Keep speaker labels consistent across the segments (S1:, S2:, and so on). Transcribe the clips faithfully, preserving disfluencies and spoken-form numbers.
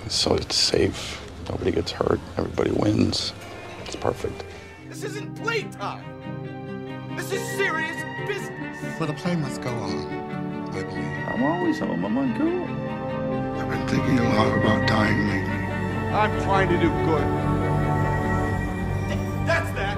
S1: So it's safe. Nobody gets hurt. Everybody wins. It's perfect.
S2: This isn't playtime. This is serious business.
S3: But the play must go on, I believe.
S1: I'm always home. I'm on go.
S3: I've been thinking a lot about dying lately.
S2: I'm trying to do good. That's that.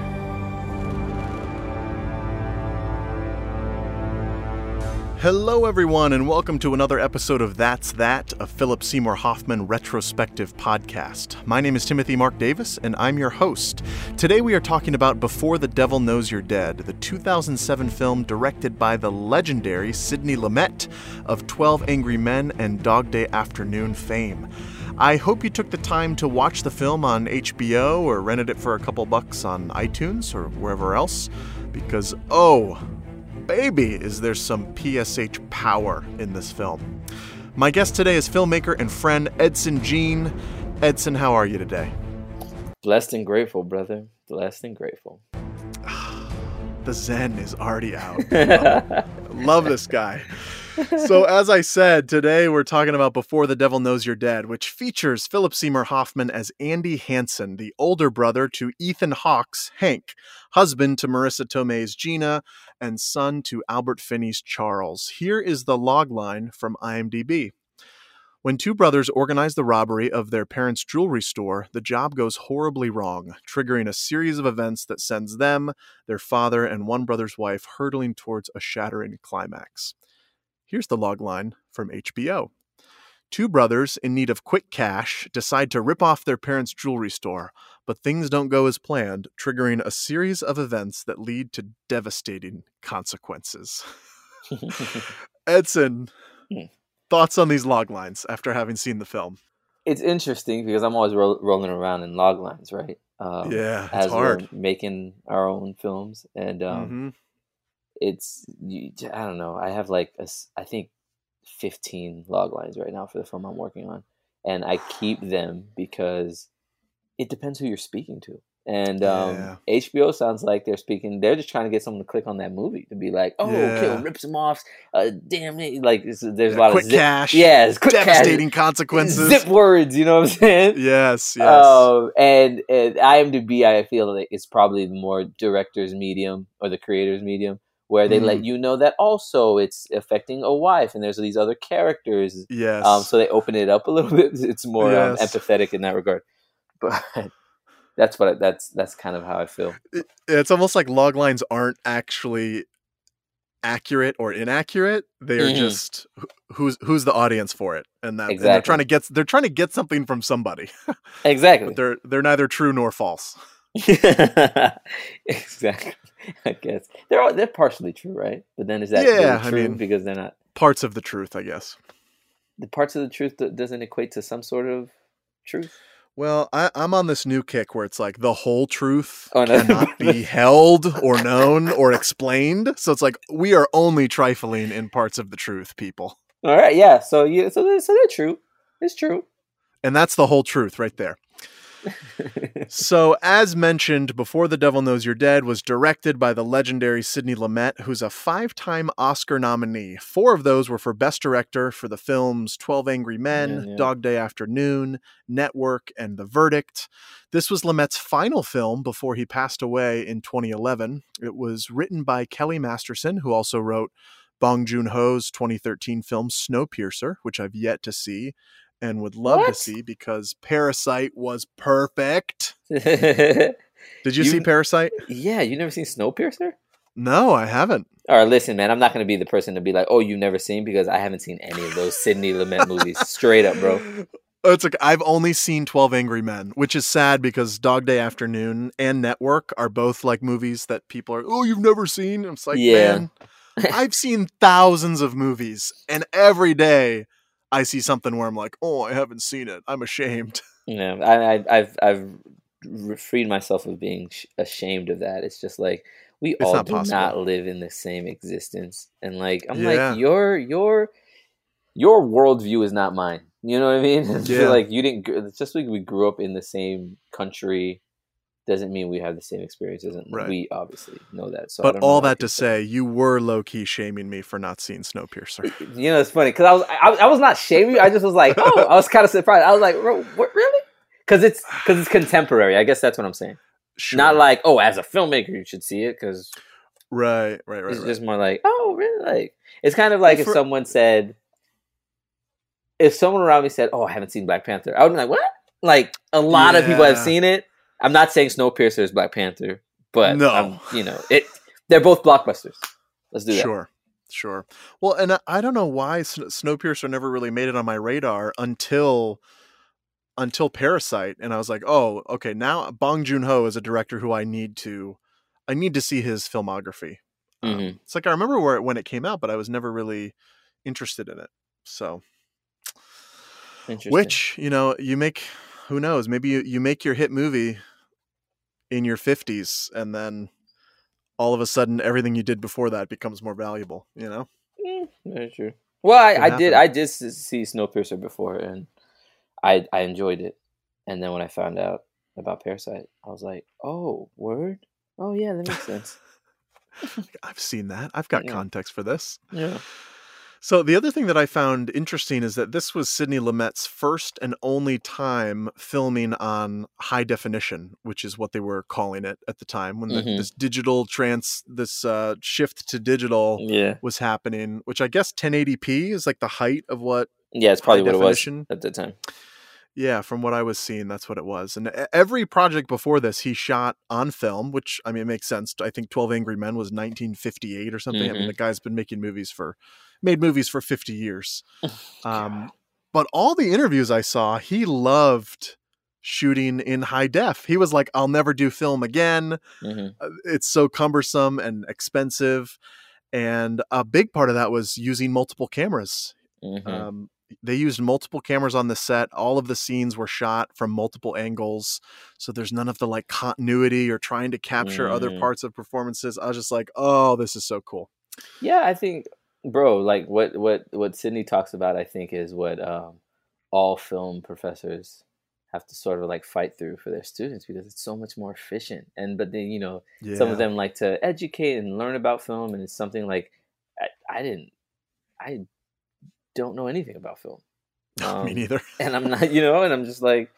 S4: Hello, everyone, and welcome to another episode of That's That, a Philip Seymour Hoffman retrospective podcast. My name is Timothy Mark Davis, and I'm your host. Today we are talking about Before the Devil Knows You're Dead, the two thousand seven film directed by the legendary Sidney Lumet of twelve Angry Men and Dog Day Afternoon fame. I hope you took the time to watch the film on H B O or rented it for a couple bucks on iTunes or wherever else, because, oh... baby, is there some P S H power in this film. My guest today is filmmaker and friend Edson Jean. Edson, how are you today?
S5: Blessed and grateful, brother. Blessed and grateful.
S4: The Zen is already out. Love, love this guy. So as I said, today we're talking about Before the Devil Knows You're Dead, which features Philip Seymour Hoffman as Andy Hansen, the older brother to Ethan Hawke's Hank, husband to Marissa Tomei's Gina, and son to Albert Finney's Charles. Here is the logline from IMDb. When two brothers organize the robbery of their parents' jewelry store, the job goes horribly wrong, triggering a series of events that sends them, their father, and one brother's wife hurtling towards a shattering climax. Here's the logline from H B O. Two brothers in need of quick cash decide to rip off their parents' jewelry store, but things don't go as planned, triggering a series of events that lead to devastating consequences. Edson, thoughts on these loglines after having seen the film?
S5: It's interesting because I'm always ro- rolling around in loglines, right? Um,
S4: yeah, it's
S5: as
S4: hard.
S5: We're making our own films, and um,
S4: mm-hmm.
S5: it's you, I don't know. I have like a, I think fifteen log lines right now for the film I'm working on, and I keep them because it depends who you're speaking to. And um,
S4: yeah.
S5: H B O sounds like they're speaking. They're just trying to get someone to click on that movie to be like, "Oh,
S4: yeah.
S5: kill rips him off." Uh, damn it! Like there's, there's
S4: yeah,
S5: a lot
S4: quick
S5: of zip,
S4: cash.
S5: Yeah, it's quick
S4: devastating
S5: cash,
S4: consequences.
S5: Zip words. You know what I'm saying?
S4: Yes, yes.
S5: Um, and, and IMDb, I feel like it's probably the more director's medium or the creator's medium, where they mm. let you know that also it's affecting a wife and there's these other characters.
S4: Yes.
S5: Um, so they open it up a little bit. It's more
S4: yes.
S5: um, empathetic in that regard. But that's what I, that's that's kind of how I feel.
S4: It, it's almost like log lines aren't actually accurate or inaccurate. They are mm-hmm. just who's who's the audience for it, and that
S5: exactly.
S4: and they're trying to get they're trying to get something from somebody.
S5: Exactly.
S4: But they're they're neither true nor false.
S5: Exactly. I guess they're all, they're partially true, right? But then is that
S4: yeah,
S5: really true?
S4: I mean,
S5: because they're not
S4: parts of the truth, I guess.
S5: The parts of the truth that doesn't equate to some sort of truth.
S4: Well, I, I'm on this new kick where it's like the whole truth
S5: oh, no.
S4: cannot be held or known or explained. So it's like we are only trifling in parts of the truth, people.
S5: All right, yeah. So you, so they're, so they're true. It's true,
S4: and that's the whole truth right there. So, as mentioned, Before the Devil Knows You're Dead was directed by the legendary Sidney Lumet, who's a five-time Oscar nominee. Four of those were for Best Director for the films twelve Angry Men, yeah, yeah. Dog Day Afternoon, Network, and The Verdict. This was Lumet's final film before he passed away in twenty eleven. It was written by Kelly Masterson, who also wrote Bong Joon-ho's twenty thirteen film Snowpiercer, which I've yet to see. And would love
S5: what?
S4: to see because Parasite was perfect. Did you, you see Parasite?
S5: Yeah, you never seen Snowpiercer?
S4: No, I haven't.
S5: All right, listen, man, I'm not going to be the person to be like, oh, you've never seen, because I haven't seen any of those Sidney Lumet movies. Straight up, bro.
S4: It's like I've only seen twelve Angry Men, which is sad because Dog Day Afternoon and Network are both like movies that people are, oh, you've never seen? And it's like, yeah. man, I've seen thousands of movies, and every day I see something where I'm like, oh, I haven't seen it. I'm ashamed.
S5: Yeah, I, I, I've I've freed myself of being ashamed of that. It's just like we
S4: it's
S5: all
S4: not
S5: do
S4: possible.
S5: not live in the same existence, and like I'm
S4: yeah.
S5: like your your your worldview is not mine. You know what I mean? It's
S4: yeah.
S5: like you didn't. It's just like we grew up in the same country. doesn't mean we have the same experiences, and
S4: Right.
S5: we obviously know that. So, I
S4: But
S5: don't know
S4: all
S5: what I
S4: that
S5: can
S4: to say, you were low key shaming me for not seeing Snowpiercer.
S5: You know, it's funny because I was I, I was not shaming you. I just was like, oh, I was kind of surprised. I was like, "Ro- what, really? Because it's because it's contemporary. I guess that's what I'm saying.
S4: Sure.
S5: Not like, oh, as a filmmaker, you should see it because
S4: Right, right, right.
S5: it's
S4: right.
S5: just more like, oh, really? Like it's kind of like
S4: Well,
S5: if
S4: for-
S5: someone said, if someone around me said, oh, I haven't seen Black Panther, I would be like, what? Like a lot of people have
S4: Yeah.
S5: seen it. I'm not saying Snowpiercer is Black Panther, but
S4: No.
S5: um, you know, it. They're both blockbusters. Let's do that.
S4: Sure, sure. Well, and I, I don't know why Sn- Snowpiercer never really made it on my radar until until Parasite, and I was like, oh, okay, now Bong Joon-ho is a director who I need to I need to see his filmography. Um,
S5: Mhm.
S4: it's like I remember where it, when it came out, but I was never really interested in it. So,
S5: Interesting.
S4: which you know, you make who knows? Maybe you, you make your hit movie in your fifties, and then all of a sudden, everything you did before that becomes more valuable. You know.
S5: Mm, very true. Well, I,
S4: Could
S5: I did.
S4: happen.
S5: I did s- see Snowpiercer before, and I I enjoyed it. And then when I found out about Parasite, I was like, "Oh, word! Oh yeah, that makes sense."
S4: I've seen that. I've got
S5: Yeah.
S4: context for this.
S5: Yeah.
S4: So the other thing that I found interesting is that this was Sidney Lumet's first and only time filming on high definition, which is what they were calling it at the time when the,
S5: Mhm.
S4: this digital trans, this uh, shift to digital
S5: Yeah.
S4: was happening. Which I guess ten eighty p is like the height of what.
S5: Yeah, it's probably
S4: High
S5: what it was
S4: definition?
S5: at the time.
S4: Yeah, from what I was seeing, that's what it was. And e- every project before this, he shot on film, which I mean, it makes sense. I think twelve Angry Men was nineteen fifty-eight or something. I mean,
S5: Mhm.
S4: the guy's been making movies for, made movies for fifty years.
S5: Oh,
S4: Um, but all the interviews I saw, he loved shooting in high def. He was like, I'll never do film again.
S5: hmm
S4: Uh, It's so cumbersome and expensive. And a big part of that was using multiple cameras.
S5: hmm
S4: Um, they used multiple cameras on the set. All of the scenes were shot from multiple angles. So there's none of the like continuity or trying to capture other
S5: Mhm.
S4: parts of performances. I was just like, oh, this is so cool.
S5: Yeah, I think, bro, like what what what Sydney talks about, I think, is what um, all film professors have to sort of like fight through for their students because it's so much more efficient. And but then you know
S4: Yeah.
S5: some of them like to educate and learn about film, and it's something like I, I didn't, I don't know anything about film,
S4: Me
S5: um,
S4: neither.
S5: and I'm not, you know, and I'm just like,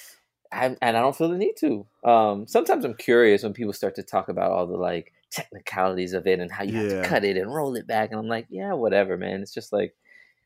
S5: I'm, and I don't feel the need to. Um, sometimes I'm curious when people start to talk about all the like technicalities of it and how you have
S4: Yeah.
S5: to cut it and roll it back, and I'm like, yeah, whatever, man. It's just like,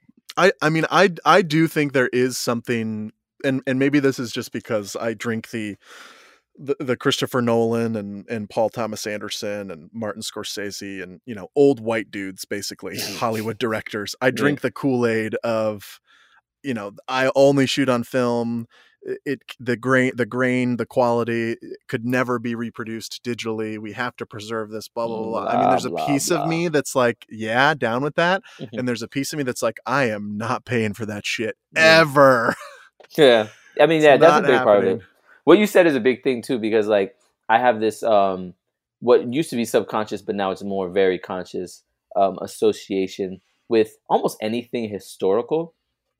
S4: I, I mean, I, I do think there is something, and, and maybe this is just because I drink the, the, the Christopher Nolan and, and Paul Thomas Anderson and Martin Scorsese and, you know, old white dudes, basically Hollywood directors. I drink the Kool-Aid of, you know, I only shoot on film. It, it the grain, the grain, the quality could never be reproduced digitally. We have to preserve this, blah, blah, blah. I mean, there's a
S5: Blah,
S4: piece
S5: blah,
S4: of me that's like, yeah, down with that.
S5: Mhm.
S4: And there's a piece of me that's like, I am not paying for that shit
S5: Yeah.
S4: ever.
S5: yeah. I mean,
S4: It's
S5: yeah, that's a
S4: not
S5: big part of it.
S4: happening.
S5: What you said is a big thing too, because like I have this, um, what used to be subconscious, but now it's more very conscious um, association with almost anything historical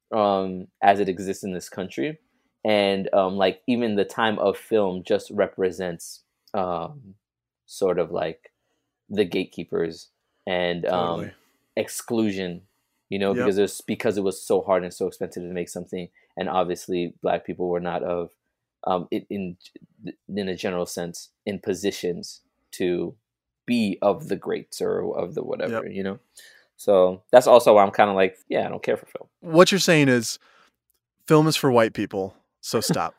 S5: um, as it exists in this country. And um, like even the time of film just represents um, sort of like the gatekeepers and um,
S4: Totally.
S5: exclusion, you know,
S4: Yep.
S5: because it's because it was so hard and so expensive to make something, and obviously Black people were not of um, in, in in a general sense in positions to be of the greats or of the whatever,
S4: Yep.
S5: you know. So that's also why I'm kind of like, yeah, I don't care for film.
S4: What you're saying is film is for white people. So stop.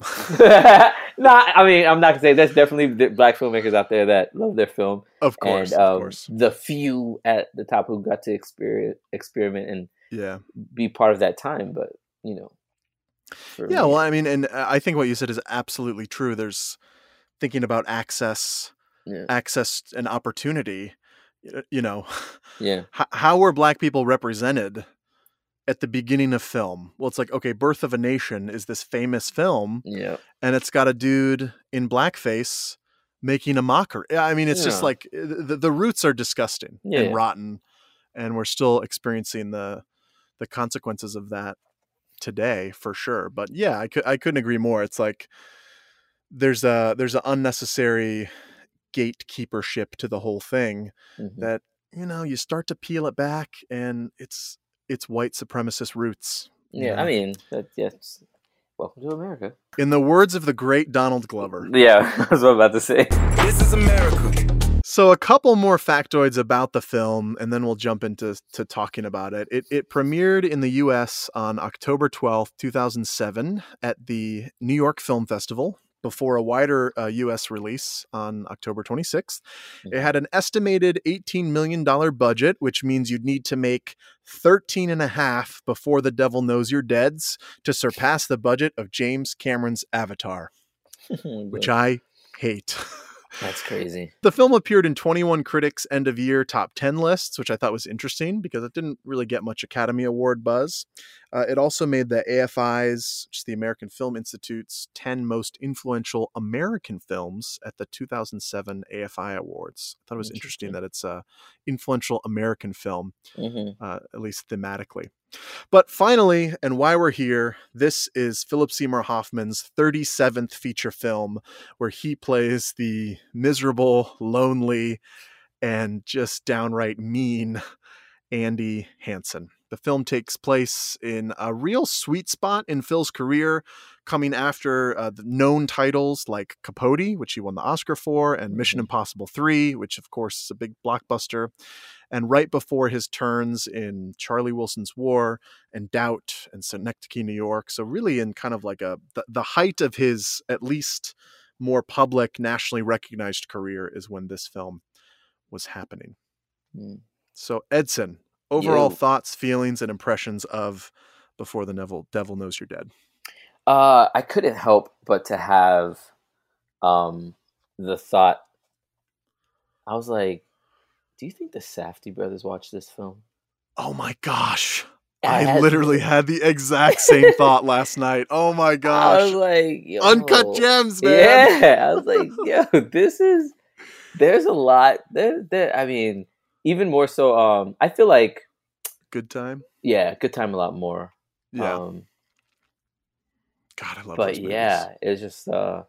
S5: No, I mean, I'm not gonna say there's definitely the Black filmmakers out there that love their film,
S4: Of course.
S5: and um,
S4: of course.
S5: the few at the top who got to experiment, experiment and
S4: Yeah.
S5: be part of that time. But you know, for
S4: Yeah.
S5: me-
S4: Well, I mean, and I think what you said is absolutely true. There's thinking about access,
S5: yeah,
S4: access and opportunity. y- You know,
S5: yeah,
S4: how, how were Black people represented at the beginning of film? Well, it's like, okay, Birth of a Nation is this famous film,
S5: yeah,
S4: and it's got a dude in blackface making a mockery. I mean, it's just
S5: Yeah.
S4: like the, the roots are disgusting
S5: Yeah.
S4: and rotten, and we're still experiencing the the consequences of that today for sure. But yeah, I could I couldn't agree more. It's like there's a there's an unnecessary gatekeepership to the whole thing
S5: Mm-hmm.
S4: that, you know, you start to peel it back and it's it's white supremacist roots. you
S5: Yeah,
S4: know?
S5: I mean, that, yes. Welcome to America.
S4: In the words of the great Donald Glover.
S5: Yeah, that's what I'm about to say.
S2: This is America.
S4: So a couple more factoids about the film, and then we'll jump into to talking about it. It it premiered in the U S on October twelfth, two thousand seven at the New York Film Festival before a wider uh, U S release on October twenty-sixth. It had an estimated eighteen million dollars budget, which means you'd need to make thirteen and a half before The Devil Knows You're Dead's to surpass the budget of James Cameron's Avatar, which I hate.
S5: That's crazy.
S4: The film appeared in twenty-one critics' end-of-year top ten lists, which I thought was interesting because it didn't really get much Academy Award buzz. Uh, it also made the A F I's, which is the American Film Institute's, ten most influential American films at the two thousand seven A F I Awards. I thought it was interesting,
S5: Interesting.
S4: that it's a influential American film,
S5: Mm-hmm.
S4: uh, at least thematically. But finally, and why we're here, this is Philip Seymour Hoffman's thirty-seventh feature film, where he plays the miserable, lonely, and just downright mean Andy Hansen. The film takes place in a real sweet spot in Phil's career, coming after uh, the known titles like Capote, which he won the Oscar for, and Mission Impossible three, which of course is a big blockbuster, and right before his turns in Charlie Wilson's War and Doubt and Synecdoche, New York. So really in kind of like a the, the height of his at least more public, nationally recognized career is when this film was happening.
S5: Mm.
S4: So Edson, overall
S5: Yo.
S4: thoughts, feelings, and impressions of Before the Devil, Devil Knows You're Dead.
S5: Uh, I couldn't help but to have um, the thought. I was like, do you think the Safdie brothers watched this film?
S4: Oh my gosh.
S5: I
S4: I
S5: had-
S4: literally had the exact same thought last night. Oh my
S5: I
S4: gosh.
S5: was like, yo.
S4: Uncut gems, man.
S5: Yeah, I was like, yo, this is. There's a lot. There, there. I mean, even more so. Um, I feel like,
S4: Good time.
S5: yeah, Good Time a lot more.
S4: Yeah.
S5: Um,
S4: God, I love
S5: but
S4: those movies.
S5: yeah, it's just uh,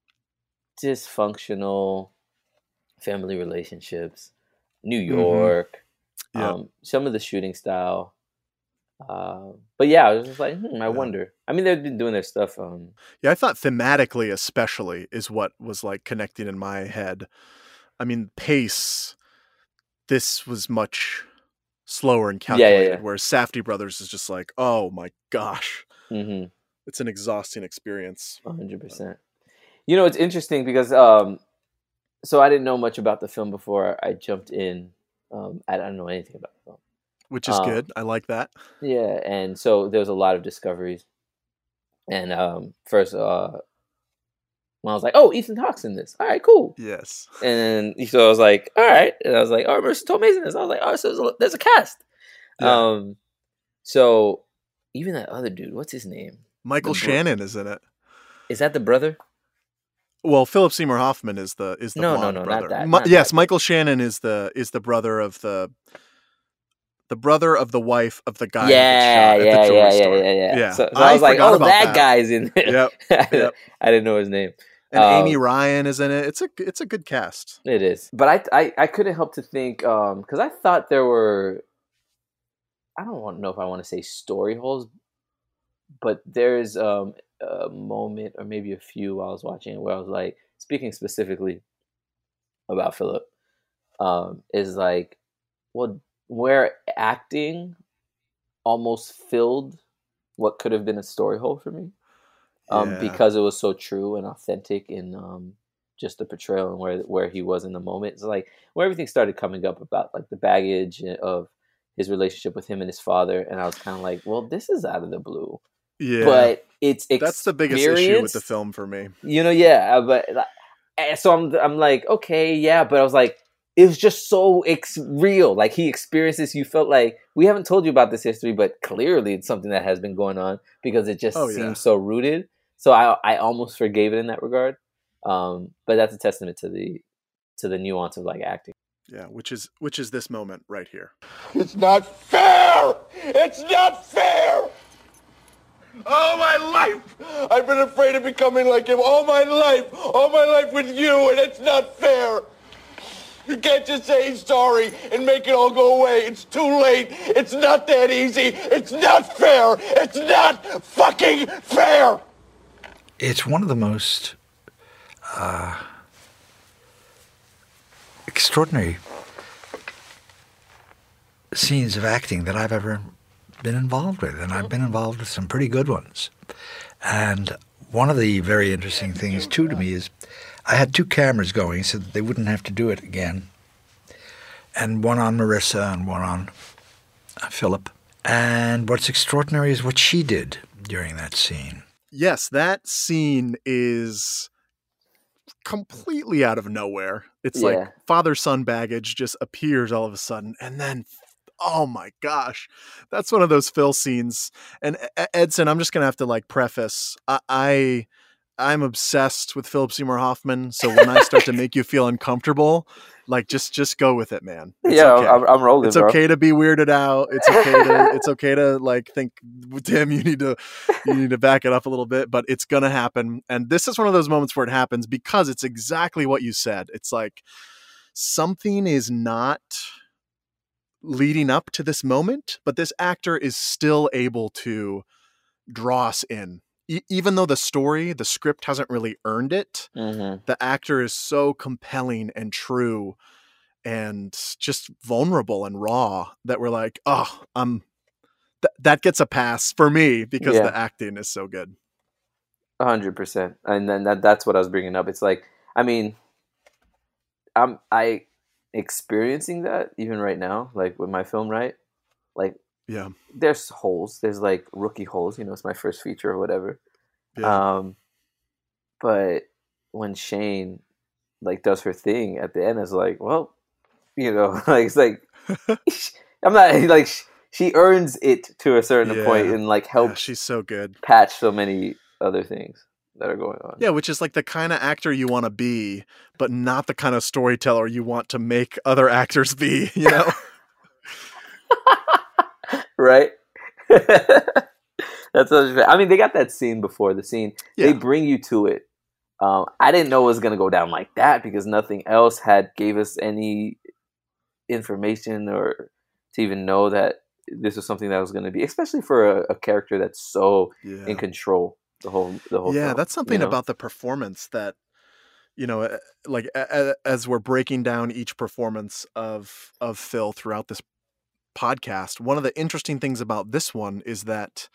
S5: dysfunctional family relationships, New York,
S4: Yeah.
S5: um, some of the shooting style. Uh, but yeah, I was just like, hmm, I
S4: Yeah.
S5: wonder. I mean, they've been doing their stuff. Um,
S4: Yeah, I thought thematically, especially, is what was like connecting in my head. I mean, pace, this was much slower and
S5: Yeah, yeah,
S4: calculated,
S5: yeah.
S4: whereas Safdie Brothers is just like, oh my gosh,
S5: mhm.
S4: it's an exhausting experience.
S5: one hundred percent. You know, it's interesting because um, so I didn't know much about the film before I jumped in. Um, I don't know anything about the film.
S4: Which is
S5: Um,
S4: good. I like that.
S5: Yeah, and so there was a lot of discoveries. And um, first, uh, when I was like, "Oh, Ethan Hawke's in this. All right, cool."
S4: Yes.
S5: And then, so I was like, "All right," and I was like, "Oh, Marissa Tomei's in this." I was like, "Oh, so there's a, there's a cast."
S4: Yeah.
S5: Um, so even that other dude, what's his name?
S4: Michael
S5: the bro-
S4: Shannon is in it.
S5: Is that the brother?
S4: Well, Philip Seymour Hoffman is the is the
S5: No, no,
S4: blonde
S5: no, not
S4: brother.
S5: that,
S4: Mi-
S5: not
S4: yes,
S5: that.
S4: Michael Shannon is the is the brother of the the brother of the wife of the guy
S5: Yeah,
S4: that gets shot at
S5: yeah,
S4: the jewelry
S5: yeah, yeah,
S4: store.
S5: yeah, yeah,
S4: Yeah.
S5: So, so I,
S4: I
S5: was like,
S4: forgot
S5: "Oh,
S4: about
S5: that,
S4: that.
S5: guy's in there."
S4: Yep, yep.
S5: I didn't know his name.
S4: And
S5: Um,
S4: Amy Ryan is in it. It's a it's a good cast.
S5: It is, but I I, I couldn't help to think because I thought there were. I don't want know if I want to say story holes, but there's um, a moment or maybe a few while I was watching it where I was like, speaking specifically about Philip, um, is like, well, where acting almost filled what could have been a story hole for me, um,
S4: Yeah.
S5: because it was so true and authentic in um, just the portrayal and where where he was in the moment. It's like where everything started coming up about like the baggage of his relationship with him and his father, and I was kind of like, well, this is out of the blue,
S4: Yeah.
S5: but it's
S4: That's the biggest issue with the
S5: experienced,
S4: film for me.
S5: you know, yeah, but and so I'm I'm like, okay, yeah, but I was like, it was just so ex- real. Like he experienced this. You felt like we haven't told you about this history, but clearly it's something that has been going on because it just
S4: Oh, yeah.
S5: seems so rooted. So I I almost forgave it in that regard. Um, but that's a testament to the to the nuance of like acting.
S4: Yeah, which is which is this moment right here.
S2: It's not fair! It's not fair! All my life, I've been afraid of becoming like him. All my life, all my life with you, and it's not fair. You can't just say sorry and make it all go away. It's too late. It's not that easy. It's not fair. It's not fucking fair.
S6: It's one of the most uh, extraordinary scenes of acting that I've ever been involved with, and I've been involved with some pretty good ones. And one of the very interesting things, too, to me is I had two cameras going so that they wouldn't have to do it again, and one on Marissa and one on uh, Philip. And what's extraordinary is what she did during that scene.
S4: Yes, that scene is completely out of nowhere. It's
S5: Yeah.
S4: like father-son baggage just appears all of a sudden, and then oh my gosh, that's one of those Phil scenes. And E- Edson, I'm just gonna have to like preface, I, I I'm obsessed with Philip Seymour Hoffman. So when I start to make you feel uncomfortable, like just just go with it, man. It's
S5: yeah,
S4: okay.
S5: I'm, I'm rolling.
S4: It's
S5: bro.
S4: okay to be weirded out. It's okay to it's okay to like think, Tim, you need to you need to back it up a little bit, but it's gonna happen. And this is one of those moments where it happens because it's exactly what you said. It's like something is not leading up to this moment, but this actor is still able to draw us in. E- even though the story, the script hasn't really earned it,
S5: Mm-hmm.
S4: the actor is so compelling and true and just vulnerable and raw that we're like, oh, um, th- that gets a pass for me because
S5: Yeah.
S4: the acting is so good.
S5: A hundred percent, and then that, that's what I was bringing up. It's like, I mean, I'm I experiencing that even right now, like with my film, right? Like,
S4: Yeah.
S5: there's holes, there's like rookie holes. You know, it's my first feature or whatever.
S4: Yeah.
S5: Um, but when Shane like does her thing at the end, it's like, well, you know, like it's like I'm not like she earns it to a certain
S4: Yeah.
S5: point and like
S4: Yeah,
S5: helps
S4: she's so good.
S5: patch so many other things that are going on.
S4: Yeah, which is like the kind of actor you want to be, but not the kind of storyteller you want to make other actors be, you know?
S5: Right? That's what I mean. They got that scene before the scene.
S4: Yeah.
S5: They bring you to it. Um, I didn't know it was going to go down like that because nothing else had gave us any information or to even know that this was something that was going to be, especially for a, a character that's so
S4: Yeah.
S5: in control the whole the whole.
S4: Yeah,
S5: film,
S4: that's something
S5: you know?
S4: about the performance that, you know, uh, like a- a- as we're breaking down each performance of of Phil throughout this podcast, one of the interesting things about this one is that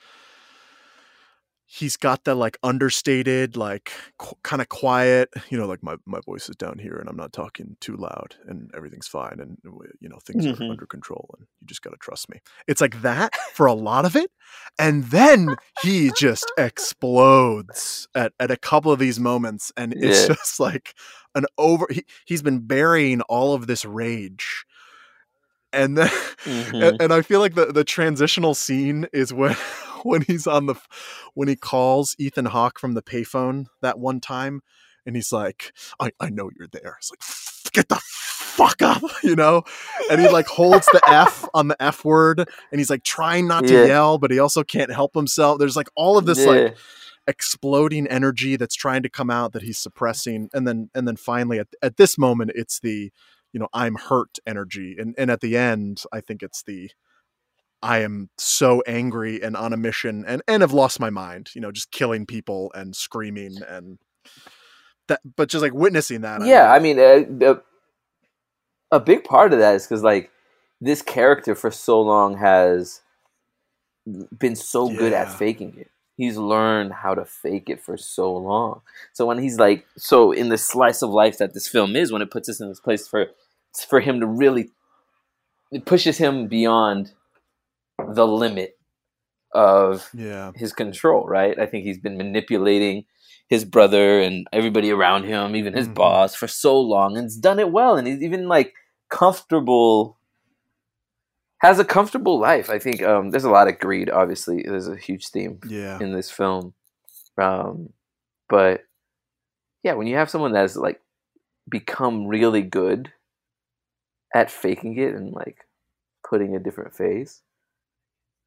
S4: he's got the like understated, like qu- kind of quiet, you know, like my, my voice is down here and I'm not talking too loud and everything's fine and, you know, things
S5: Mhm.
S4: are under control and you just got to trust me. It's like that for a lot of it. And then he just explodes at, at a couple of these moments. And it's
S5: Yeah.
S4: just like an over, he, he's been burying all of this rage. And then,
S5: Mhm.
S4: and, and I feel like the, the transitional scene is when, when he's on the, when he calls Ethan Hawke from the payphone that one time, and he's like, I, I know you're there. It's like, get the fuck up, you know? And he like holds the F on the F word, and he's like trying not to
S5: Yeah.
S4: yell, but he also can't help himself. There's like all of this
S5: Yeah.
S4: like exploding energy that's trying to come out that he's suppressing. And then, and then finally at, at this moment, it's the, you know, I'm hurt energy. And, and at the end, I think it's the, I am so angry and on a mission and, and have lost my mind, you know, just killing people and screaming and that, but just like witnessing that.
S5: Yeah,
S4: I
S5: I mean, uh, a, a big part of that is because like this character for so long has been so good at
S4: Yeah.
S5: faking it. He's learned how to fake it for so long. So when he's like, so in the slice of life that this film is, when it puts us in this place for for him to really, it pushes him beyond the limit of
S4: yeah.
S5: his control, right? I think he's been manipulating his brother and everybody around him, even his
S4: Mhm.
S5: boss, for so long, and he's done it well. And he's even like comfortable, has a comfortable life. I think um, there's a lot of greed. Obviously, there's a huge theme
S4: Yeah.
S5: in this film, um, but yeah, when you have someone that's like become really good at faking it and like putting a different face,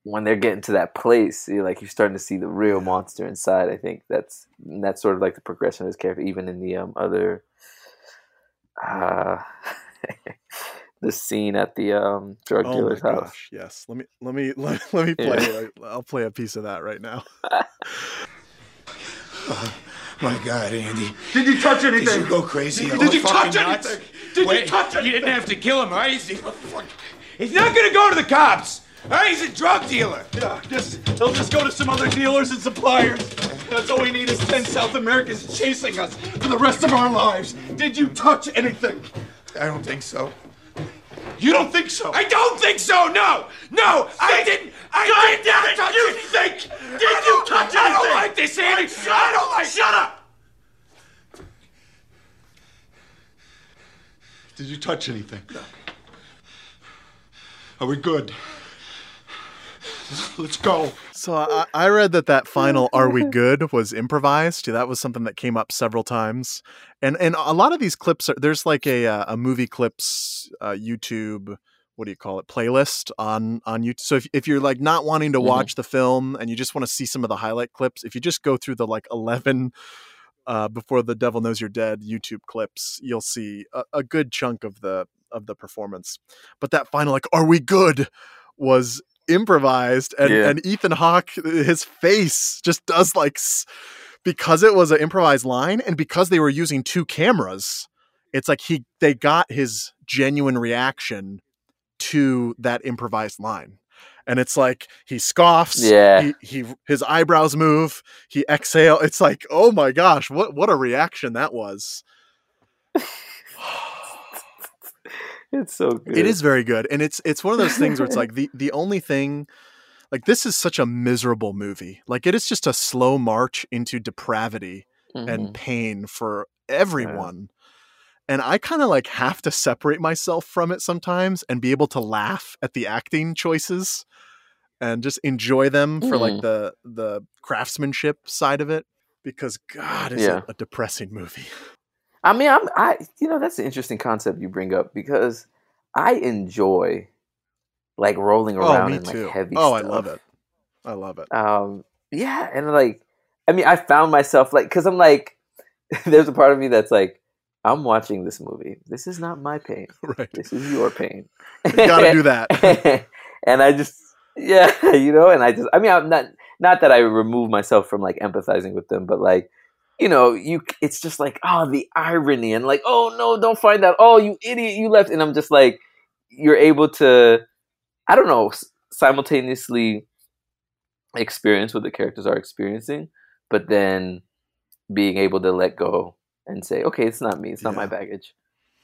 S5: when they're getting to that place, you're like you're starting to see the real monster inside. I think that's that's sort of like the progression of his character, even in the um, other uh, the scene at the um, drug
S4: Oh my
S5: dealer's house.
S4: gosh, yes. Let me let me let, let me play.
S5: Yeah.
S4: I- I'll play a piece of that right now.
S7: My God, Andy.
S2: Did you touch anything?
S7: Did you go crazy?
S2: Did,
S7: All
S2: did you
S7: fucking
S2: touch
S7: nuts?
S2: anything? Did
S7: Wait,
S2: you touch anything?
S7: You didn't have to kill him, right? He's, he's not gonna go to the cops. All right? He's a drug dealer.
S2: Yeah, just, they'll just go to some other dealers and suppliers. That's all we need is ten South Americans chasing us for the rest of our lives. Did you touch anything?
S7: I don't think so.
S2: You don't think so?
S7: I don't think so. No, no, I didn't. I
S2: God
S7: did not
S2: damn it,
S7: touch
S2: you
S7: it.
S2: think? Did
S7: I
S2: you
S7: don't-
S2: touch
S7: I don't
S2: anything?
S7: like this, Andy.
S2: Shut
S7: I don't like.
S2: Shut up! Did you touch anything? No. Are we good? Let's go.
S4: So I, I read that that final "Are we good?" was improvised. That was something that came up several times, and and a lot of these clips are there's like a uh, a movie clips uh, YouTube. What do you call it? Playlist on on YouTube. So if if you're like not wanting to
S5: Mhm.
S4: watch the film and you just want to see some of the highlight clips, if you just go through the like eleven uh, before the Devil Knows You're Dead YouTube clips, you'll see a, a good chunk of the of the performance. But that final like "Are we good?" was improvised, and
S5: Yeah.
S4: and Ethan Hawke, his face just does like s- because it was an improvised line and because they were using two cameras, it's like he they got his genuine reaction to that improvised line. And it's like he scoffs,
S5: Yeah.
S4: he, he his eyebrows move, he exhale. It's like, oh my gosh, what what a reaction that was.
S5: It's so good.
S4: It is very good. And it's it's one of those things where it's like the the only thing, like this is such a miserable movie. Like it is just a slow march into depravity
S5: Mhm.
S4: and pain for everyone. And I kind of like have to separate myself from it sometimes and be able to laugh at the acting choices and just enjoy them for like
S5: Mhm.
S4: the the craftsmanship side of it, because God, is
S5: Yeah.
S4: it a depressing movie.
S5: I mean, I'm, I, you know, that's an interesting concept you bring up because I enjoy like rolling
S4: Oh,
S5: around
S4: me
S5: in like
S4: too.
S5: heavy
S4: Oh,
S5: stuff.
S4: I love it. I love it.
S5: Um, yeah, and like, I mean, I found myself like, because I'm like, there's a part of me that's like, I'm watching this movie. This is not my pain.
S4: Right.
S5: This is your pain.
S4: You gotta do that.
S5: And I just, yeah, you know, and I just, I mean, I'm not, not that I remove myself from like empathizing with them, but like, you know, you, it's just like, oh, the irony and like, oh no, don't find out. Oh, you idiot, you left. And I'm just like, you're able to, I don't know, s- simultaneously experience what the characters are experiencing, but then being able to let go and say, okay, it's not me. It's not my
S4: Yeah.
S5: baggage.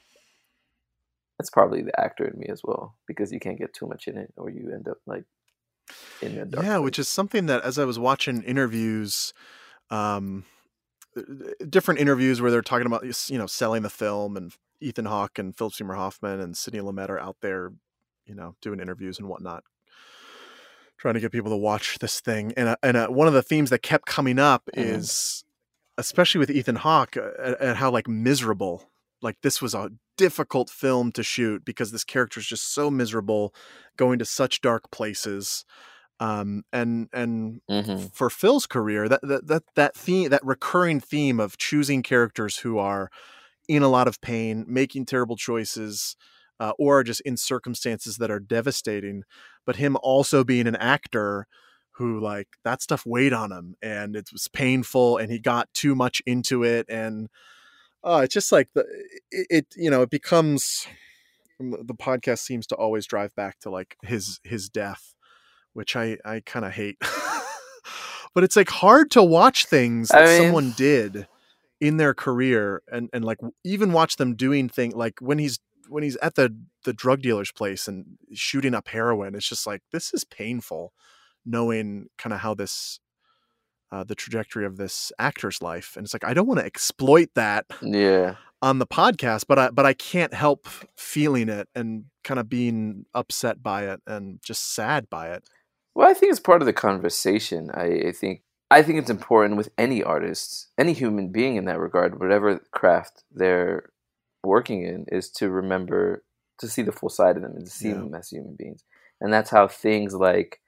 S5: That's probably the actor in me as well, because you can't get too much in it or you end up like in a dark
S4: Yeah, which
S5: place.
S4: is something that as I was watching interviews, um, different interviews where they're talking about, you know, selling the film, and Ethan Hawke and Philip Seymour Hoffman and Sidney Lumet are out there, you know, doing interviews and whatnot, trying to get people to watch this thing. And uh, and uh, one of the themes that kept coming up
S5: Mhm.
S4: is, especially with Ethan Hawke, uh, and how like miserable, like this was a difficult film to shoot because this character is just so miserable, going to such dark places. Um, and and
S5: Mhm.
S4: for Phil's career, that that that that theme, that recurring theme of choosing characters who are in a lot of pain, making terrible choices, uh, or just in circumstances that are devastating, but him also being an actor who like that stuff weighed on him and it was painful and he got too much into it. And uh, it's just like the, it, it, you know, it becomes, the podcast seems to always drive back to like his, his death, which I, I kind of hate, but it's like hard to watch things that
S5: I mean-
S4: someone did in their career and, and like even watch them doing things like when he's, when he's at the, the drug dealer's place and shooting up heroin, it's just like, this is painful knowing kind of how this, uh, the trajectory of this actor's life. And it's like, I don't want to exploit that
S5: Yeah.
S4: on the podcast, but I, but I can't help feeling it and kind of being upset by it and just sad by it.
S5: Well, I think it's part of the conversation. I, I think I think it's important with any artist, any human being in that regard, whatever craft they're working in, is to remember to see the full side of them and to see
S4: Yeah.
S5: them as human beings. And that's how things like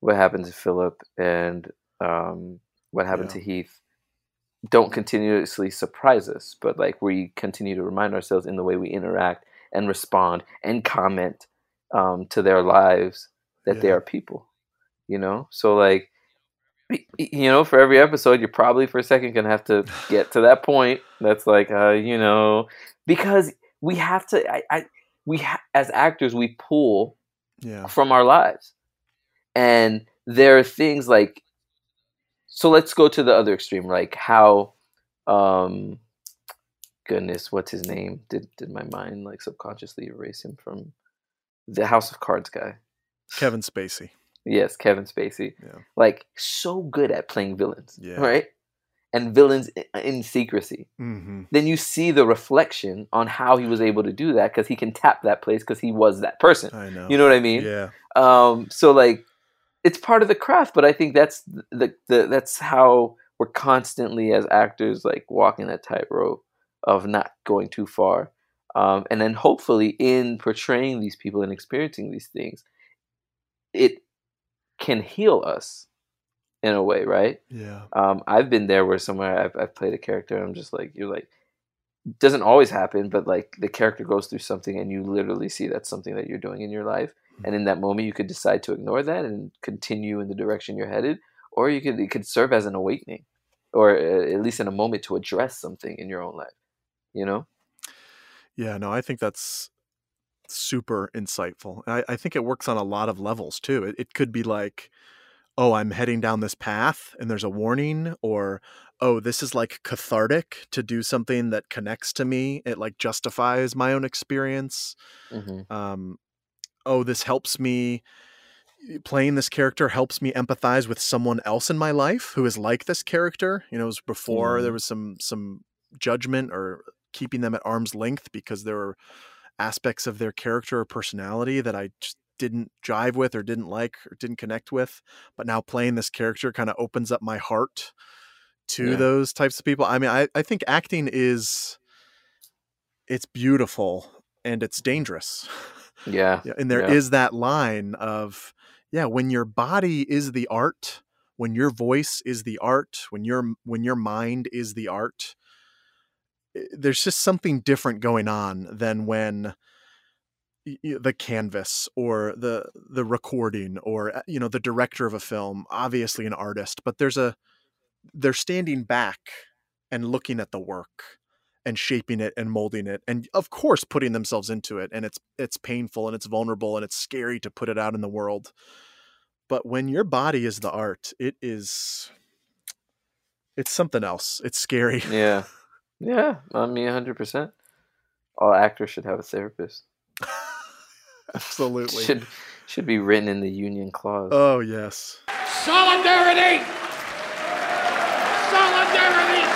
S5: what happened to Philip and um, what happened
S4: Yeah.
S5: to Heath don't continuously surprise us, but like we continue to remind ourselves in the way we interact and respond and comment um, to their lives that they
S4: Yeah.
S5: are people, you know? So like, y- y- you know, for every episode, you're probably for a second going to have to get to that point. That's like, uh, you know, because we have to, I, I we ha- as actors, we pull
S4: Yeah.
S5: from our lives. And there are things like, so let's go to the other extreme, like how, um, goodness, what's his name? Did did my mind like subconsciously erase him from the House of Cards guy?
S4: Kevin Spacey.
S5: Yes, Kevin Spacey.
S4: Yeah.
S5: Like so good at playing villains,
S4: Yeah.
S5: right? And villains i- in secrecy.
S4: Mm-hmm.
S5: Then you see the reflection on how he was able to do that because he can tap that place because he was that person.
S4: I know.
S5: You know what I mean?
S4: Yeah.
S5: Um, so like, it's part of the craft, but I think that's the, the that's how we're constantly as actors like walking that tightrope of not going too far, um, and then hopefully in portraying these people and experiencing these things, it can heal us in a way, right?
S4: Yeah.
S5: Um, I've been there where somewhere I've, I've played a character and I'm just like, you're like, doesn't always happen, but like the character goes through something and you literally see that's something that you're doing in your life. And in that moment, you could decide to ignore that and continue in the direction you're headed, or you could it could serve as an awakening, or uh, at least in a moment to address something in your own life. You know?
S4: Yeah, no, I think that's super insightful. I, I think it works on a lot of levels too. It, it could be like, oh, I'm heading down this path and there's a warning, or, oh, this is like cathartic to do something that connects to me. It like justifies my own experience.
S5: Mm-hmm.
S4: Um, oh, this helps me, playing this character helps me empathize with someone else in my life who is like this character. You know, it was before
S5: Mhm.
S4: there was some, some judgment or keeping them at arm's length because there were aspects of their character or personality that I just didn't jive with or didn't like or didn't connect with. But now playing this character kind of opens up my heart to
S5: Yeah.
S4: those types of people. I mean, I, I think acting is, it's beautiful and it's dangerous.
S5: Yeah.
S4: Yeah, and there
S5: yeah.
S4: is that line of, yeah, when your body is the art, when your voice is the art, when your when your mind is the art, i- there's just something different going on than when y- y- the canvas or the the recording or uh, you know the director of a film, obviously an artist, but there's a they're standing back and looking at the work and shaping it and molding it and of course putting themselves into it, and it's it's painful and it's vulnerable and it's scary to put it out in the world. But when your body is the art, it is it's something else. It's scary.
S5: Yeah. Yeah. I mean, one hundred percent. All actors should have a therapist.
S4: Absolutely.
S5: Should should be written in the union clause.
S4: Oh yes.
S7: Solidarity! Solidarity!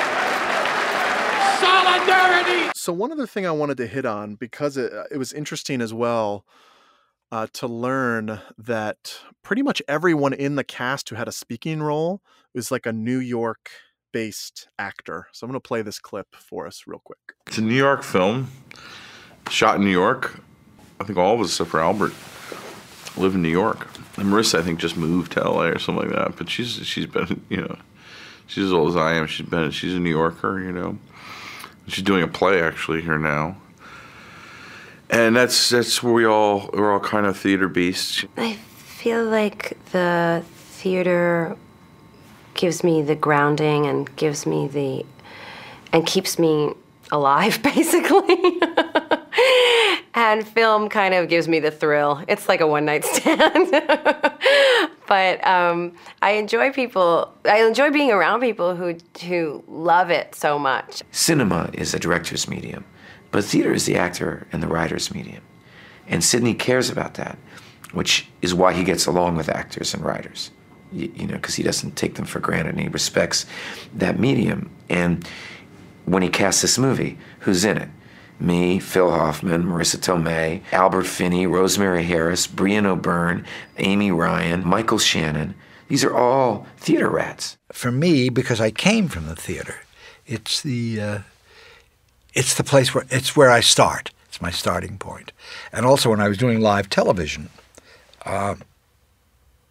S7: Solidarity!
S4: So one other thing I wanted to hit on, because it, it was interesting as well, uh, to learn that pretty much everyone in the cast who had a speaking role was like a New York-based actor. So I'm going to play this clip for us real quick.
S8: It's a New York film, shot in New York. I think all of us, except for Albert, live in New York. And Marissa, I think, just moved to L A or something like that. But she's she's been, you know, she's as old as I am. She's been, she's a New Yorker, you know. She's doing a play actually here now. And that's that's where we all we're all kind of theater beasts.
S9: I feel like the theater gives me the grounding and gives me the and keeps me alive, basically. And film kind of gives me the thrill. It's like a one-night stand. But um, I enjoy people. I enjoy being around people who who love it so much.
S10: Cinema is a director's medium, but theater is the actor and the writer's medium. And Sidney cares about that, which is why he gets along with actors and writers, you, you know, because he doesn't take them for granted and he respects that medium. And when he casts this movie, who's in it? Me, Phil Hoffman, Marissa Tomei, Albert Finney, Rosemary Harris, Brian O'Byrne, Amy Ryan, Michael Shannon. These are all theater rats.
S6: For me, because I came from the theater, it's the uh, it's the place where it's where I start. It's my starting point. And also, when I was doing live television, uh,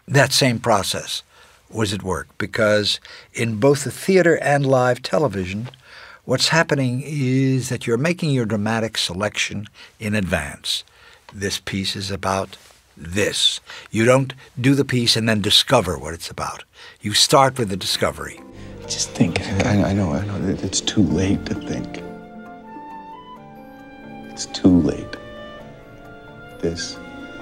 S6: that same process was at work, because in both the theater and live television, what's happening is that you're making your dramatic selection in advance. This piece is about this. You don't do the piece and then discover what it's about. You start with the discovery.
S1: Just think. I, I know, I know. It's too late to think. It's too late. This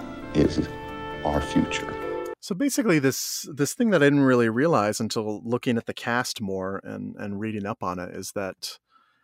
S1: is our future.
S4: So basically, this this thing that I didn't really realize until looking at the cast more and, and reading up on it is that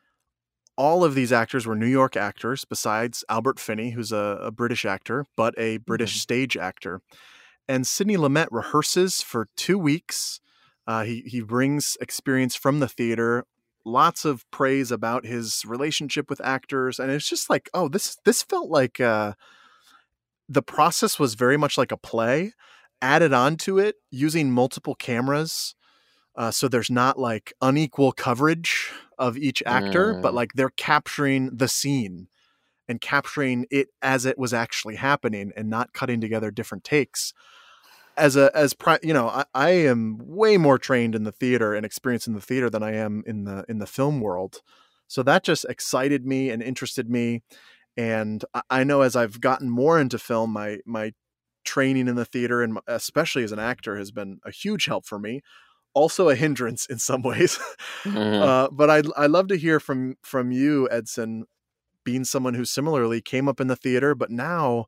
S4: all of these actors were New York actors, besides Albert Finney, who's a, a British actor, but a British mm-hmm. stage actor. And Sidney Lumet rehearses for two weeks. Uh, he he brings experience from the theater, lots of praise about his relationship with actors, and it's just like, oh, this this felt like uh, the process was very much like a play, added onto it using multiple cameras, uh, so there's not like unequal coverage of each actor, mm. but like they're capturing the scene and capturing it as it was actually happening, and not cutting together different takes. As a, as pri- you know, I, I am way more trained in the theater and experienced in the theater than I am in the, in the film world. So that just excited me and interested me. And I, I know as I've gotten more into film, my, my training in the theater, and especially as an actor, has been a huge help for me. Also a hindrance in some ways. Mm-hmm. uh, but I, I love to hear from, from you, Edson, being someone who similarly came up in the theater, but now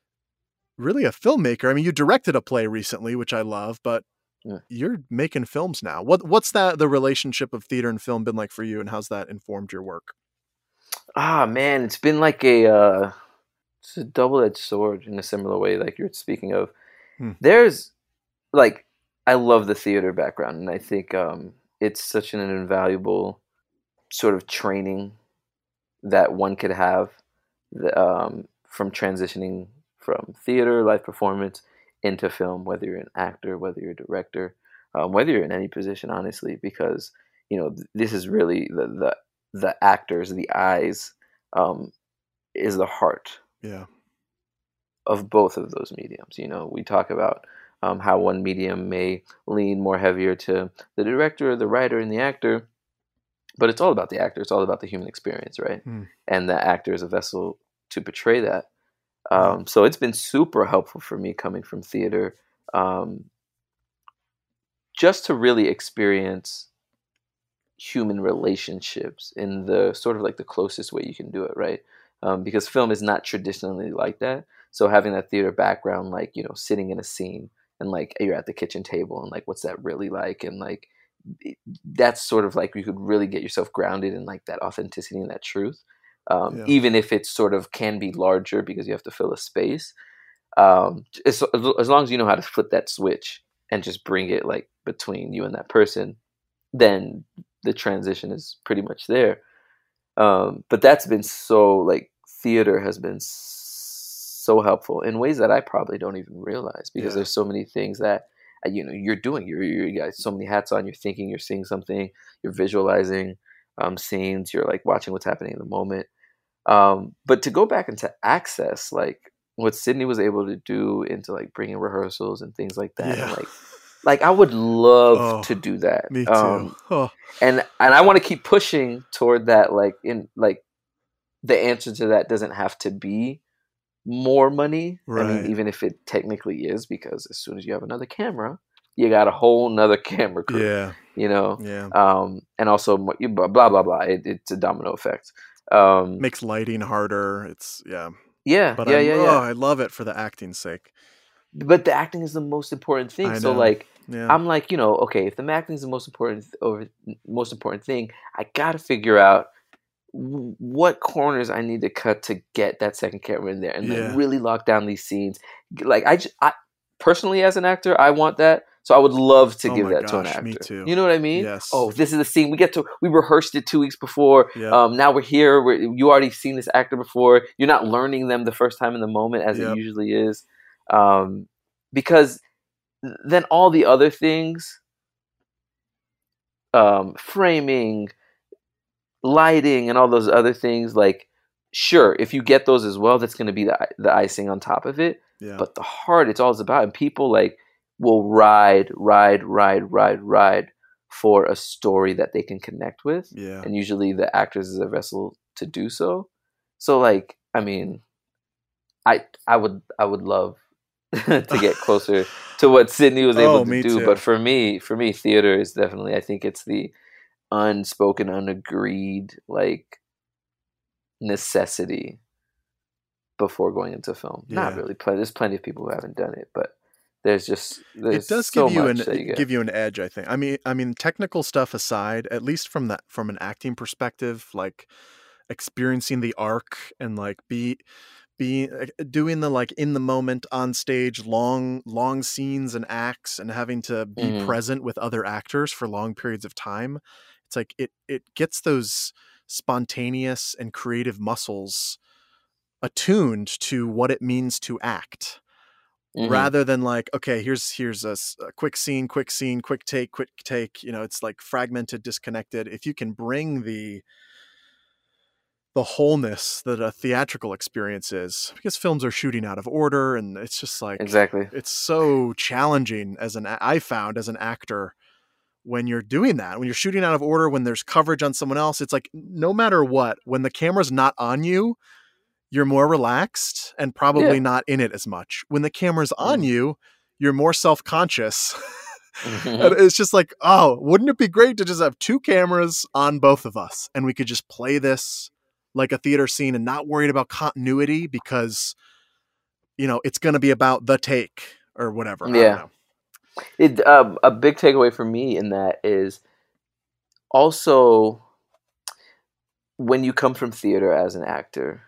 S4: really a filmmaker. I mean, you directed a play recently, which I love, but yeah. you're making films now. What What's that, the relationship of theater and film been like for you, and how's that informed your work?
S5: Ah, man, it's been like a, uh, it's a double-edged sword in a similar way, like you're speaking of. Hmm. There's, like, I love the theater background, and I think um, it's such an invaluable sort of training that one could have um, from transitioning from theater, live performance, into film, whether you're an actor, whether you're a director, um, whether you're in any position, honestly, because, you know, th- this is really the, the, the actors, the eyes, um, is the heart
S4: yeah.
S5: of both of those mediums. You know, we talk about um, how one medium may lean more heavier to the director, the writer, and the actor, but it's all about the actor. It's all about the human experience, right? Mm. And the actor is a vessel to portray that. Um, so it's been super helpful for me coming from theater, um, just to really experience human relationships in the sort of like the closest way you can do it, right? Um, because film is not traditionally like that. So having that theater background, like, you know, sitting in a scene and like you're at the kitchen table and like, what's that really like? And like, that's sort of like you could really get yourself grounded in like that authenticity and that truth. Um, yeah. Even if it sort of can be larger because you have to fill a space, um, as, as long as you know how to flip that switch and just bring it like between you and that person, then the transition is pretty much there. Um, but that's been so like theater has been so helpful in ways that I probably don't even realize, because yeah. there's so many things that uh, you know you're doing. You're, you're you got so many hats on. You're thinking. You're seeing something. You're visualizing um, scenes. You're like watching what's happening in the moment. Um, but to go back into Access, like what Sidney was able to do into like bringing rehearsals and things like that, yeah. and like, like I would love oh, to do that.
S4: Me too.
S5: Um,
S4: oh.
S5: And and I want to keep pushing toward that. Like in like the answer to that doesn't have to be more money.
S4: Right.
S5: I mean, even if it technically is, because as soon as you have another camera, you got a whole nother camera crew.
S4: Yeah.
S5: You know.
S4: Yeah.
S5: Um, and also blah blah blah blah. It, it's a domino effect. Um,
S4: makes lighting harder. It's yeah,
S5: yeah,
S4: but
S5: yeah,
S4: I,
S5: yeah,
S4: oh,
S5: yeah.
S4: I love it for the acting's sake.
S5: But the acting is the most important thing.
S4: I
S5: so
S4: know.
S5: like,
S4: yeah.
S5: I'm like, you know, okay, if the acting is the most important over most important thing, I gotta figure out w- what corners I need to cut to get that second camera in there and
S4: yeah.
S5: like really lock down these scenes. Like I, just, I personally as an actor, I want that. So I would love to
S4: oh
S5: give that
S4: gosh,
S5: to an actor.
S4: Me too.
S5: You know what I mean?
S4: Yes.
S5: Oh, this is the scene. We get to we rehearsed it two weeks before.
S4: Yep.
S5: Um, now we're here. We're, you already seen this actor before. You're not learning them the first time in the moment as
S4: yep.
S5: it usually is, um, because then all the other things, um, framing, lighting, and all those other things, like sure, if you get those as well, that's going to be the the icing on top of it.
S4: Yeah.
S5: But the heart, it's all it's about, and people like. will ride, ride, ride, ride, ride for a story that they can connect with.
S4: Yeah.
S5: And usually the actors is a vessel to do so. So like, I mean, I I would I would love to get closer to what Sidney was able
S4: Oh,
S5: to
S4: me
S5: do.
S4: too.
S5: But for me, for me, theater is definitely, I think it's the unspoken, unagreed, like, necessity before going into film. Not
S4: Yeah.
S5: really. Pl- There's plenty of people who haven't done it, but there's just there's
S4: It does
S5: so
S4: give you
S5: much
S4: an
S5: that you get.
S4: give you an edge, I think. I mean, I mean, technical stuff aside, at least from that from an acting perspective, like experiencing the arc and like be be uh, doing the like in the moment on stage long long scenes and acts and having to be
S5: Mhm.
S4: present with other actors for long periods of time. It's like it it gets those spontaneous and creative muscles attuned to what it means to act.
S5: Mhm.
S4: Rather than like, okay, here's here's a, s- a quick scene, quick scene, quick take, quick take. You know, it's like fragmented, disconnected. If you can bring the the wholeness that a theatrical experience is, because films are shooting out of order, and it's just like
S5: Exactly.
S4: it's so challenging as an a- I found as an actor when you're doing that, when you're shooting out of order, when there's coverage on someone else. It's like no matter what, when the camera's not on you, you're more relaxed and probably
S5: Yeah.
S4: not in it as much. When the camera's on
S5: Mhm.
S4: you, you're more self-conscious. And it's just like, oh, wouldn't it be great to just have two cameras on both of us and we could just play this like a theater scene and not worried about continuity because, you know, it's going to be about the take or whatever. I don't
S5: Yeah.
S4: know.
S5: It um, a big takeaway for me in that is also when you come from theater as an actor,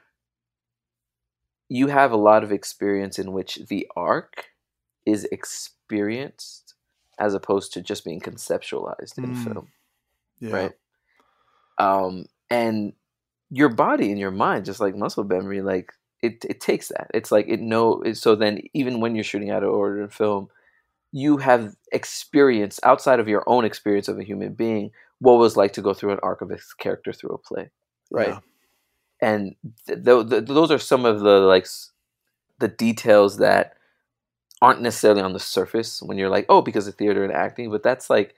S5: you have a lot of experience in which the arc is experienced as opposed to just being conceptualized in
S4: Mm.
S5: film,
S4: Yeah.
S5: right? Um, and your body and your mind, just like muscle memory, like it, it takes that. It's like it know. it- So then, even when you're shooting out of order in film, you have experience outside of your own experience of a human being. What it was like to go through an arc of a character through a play, right?
S4: Yeah.
S5: And th- th- th- those are some of the like s- the details that aren't necessarily on the surface when you're like, oh, because of theater and acting, but that's like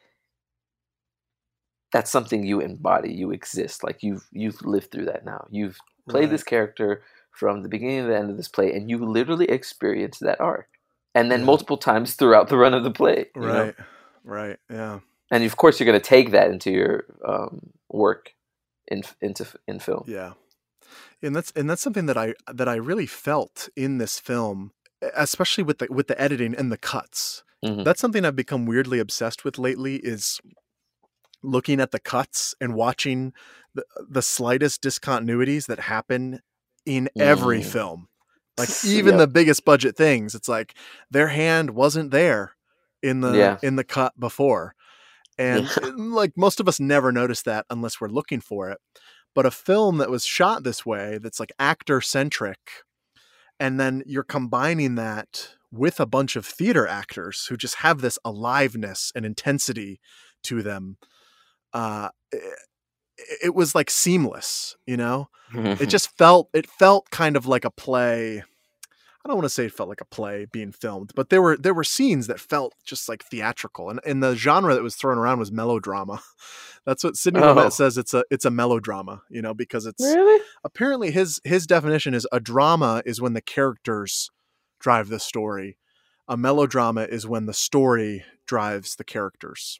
S5: that's something you embody, you exist, like you've you've lived through that now. You've played
S4: Right.
S5: this character from the beginning to the end of this play, and you literally experienced that arc, and then
S4: Yeah.
S5: multiple times throughout the run of the play. You know?
S4: Right. Right. Yeah.
S5: And of course, you're going to take that into your um, work in into in film.
S4: Yeah. And that's and that's something that I that I really felt in this film, especially with the with the editing and the cuts.
S5: Mhm.
S4: That's something I've become weirdly obsessed with lately is looking at the cuts and watching the, the slightest discontinuities that happen in every
S5: Mm.
S4: film. Like even
S5: Yep.
S4: the biggest budget things, it's like their hand wasn't there in the
S5: Yeah.
S4: in the cut before. And
S5: Yeah.
S4: it- like most of us never notice that unless we're looking for it. But a film that was shot this way, that's like actor centric, and then you're combining that with a bunch of theater actors who just have this aliveness and intensity to them. Uh, it, it was like seamless, you know. It just felt it felt kind of like a play. I don't want to say it felt like a play being filmed, but there were there were scenes that felt just like theatrical, and and the genre that was thrown around was melodrama. That's what Sidney
S5: Oh.
S4: Lumet says. It's a it's a melodrama, you know, because it's
S5: Really?
S4: apparently his his definition is a drama is when the characters drive the story. A melodrama is when the story drives the characters.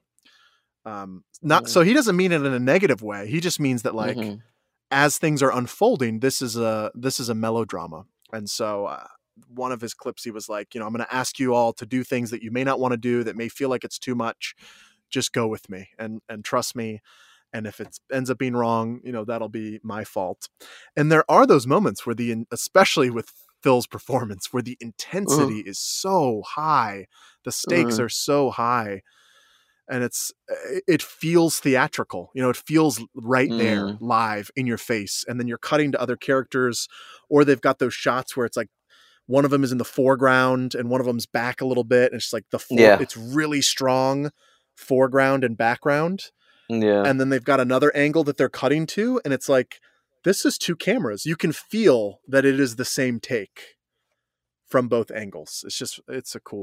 S4: Um, not so he doesn't mean it in a negative way. He just means that like
S5: Mhm.
S4: as things are unfolding, this is a this is a melodrama. And so uh, one of his clips, he was like, you know, I'm going to ask you all to do things that you may not want to do, that may feel like it's too much. Just go with me and and trust me. And if it ends up being wrong, you know, that'll be my fault. And there are those moments where the, especially with Phil's performance, where the intensity is so high, the stakes
S5: Mhm.
S4: are so high, and it's it feels theatrical. You know, it feels right there,
S5: Mm.
S4: live in your face. And then you're cutting to other characters, or they've got those shots where it's like one of them is in the foreground and one of them's back a little bit. And it's like the fore,
S5: Yeah.
S4: it's really strong foreground and background.
S5: Yeah.
S4: And then they've got another angle that they're cutting to, and it's like, this is two cameras. You can feel that it is the same take from both angles. It's just, it's a cool,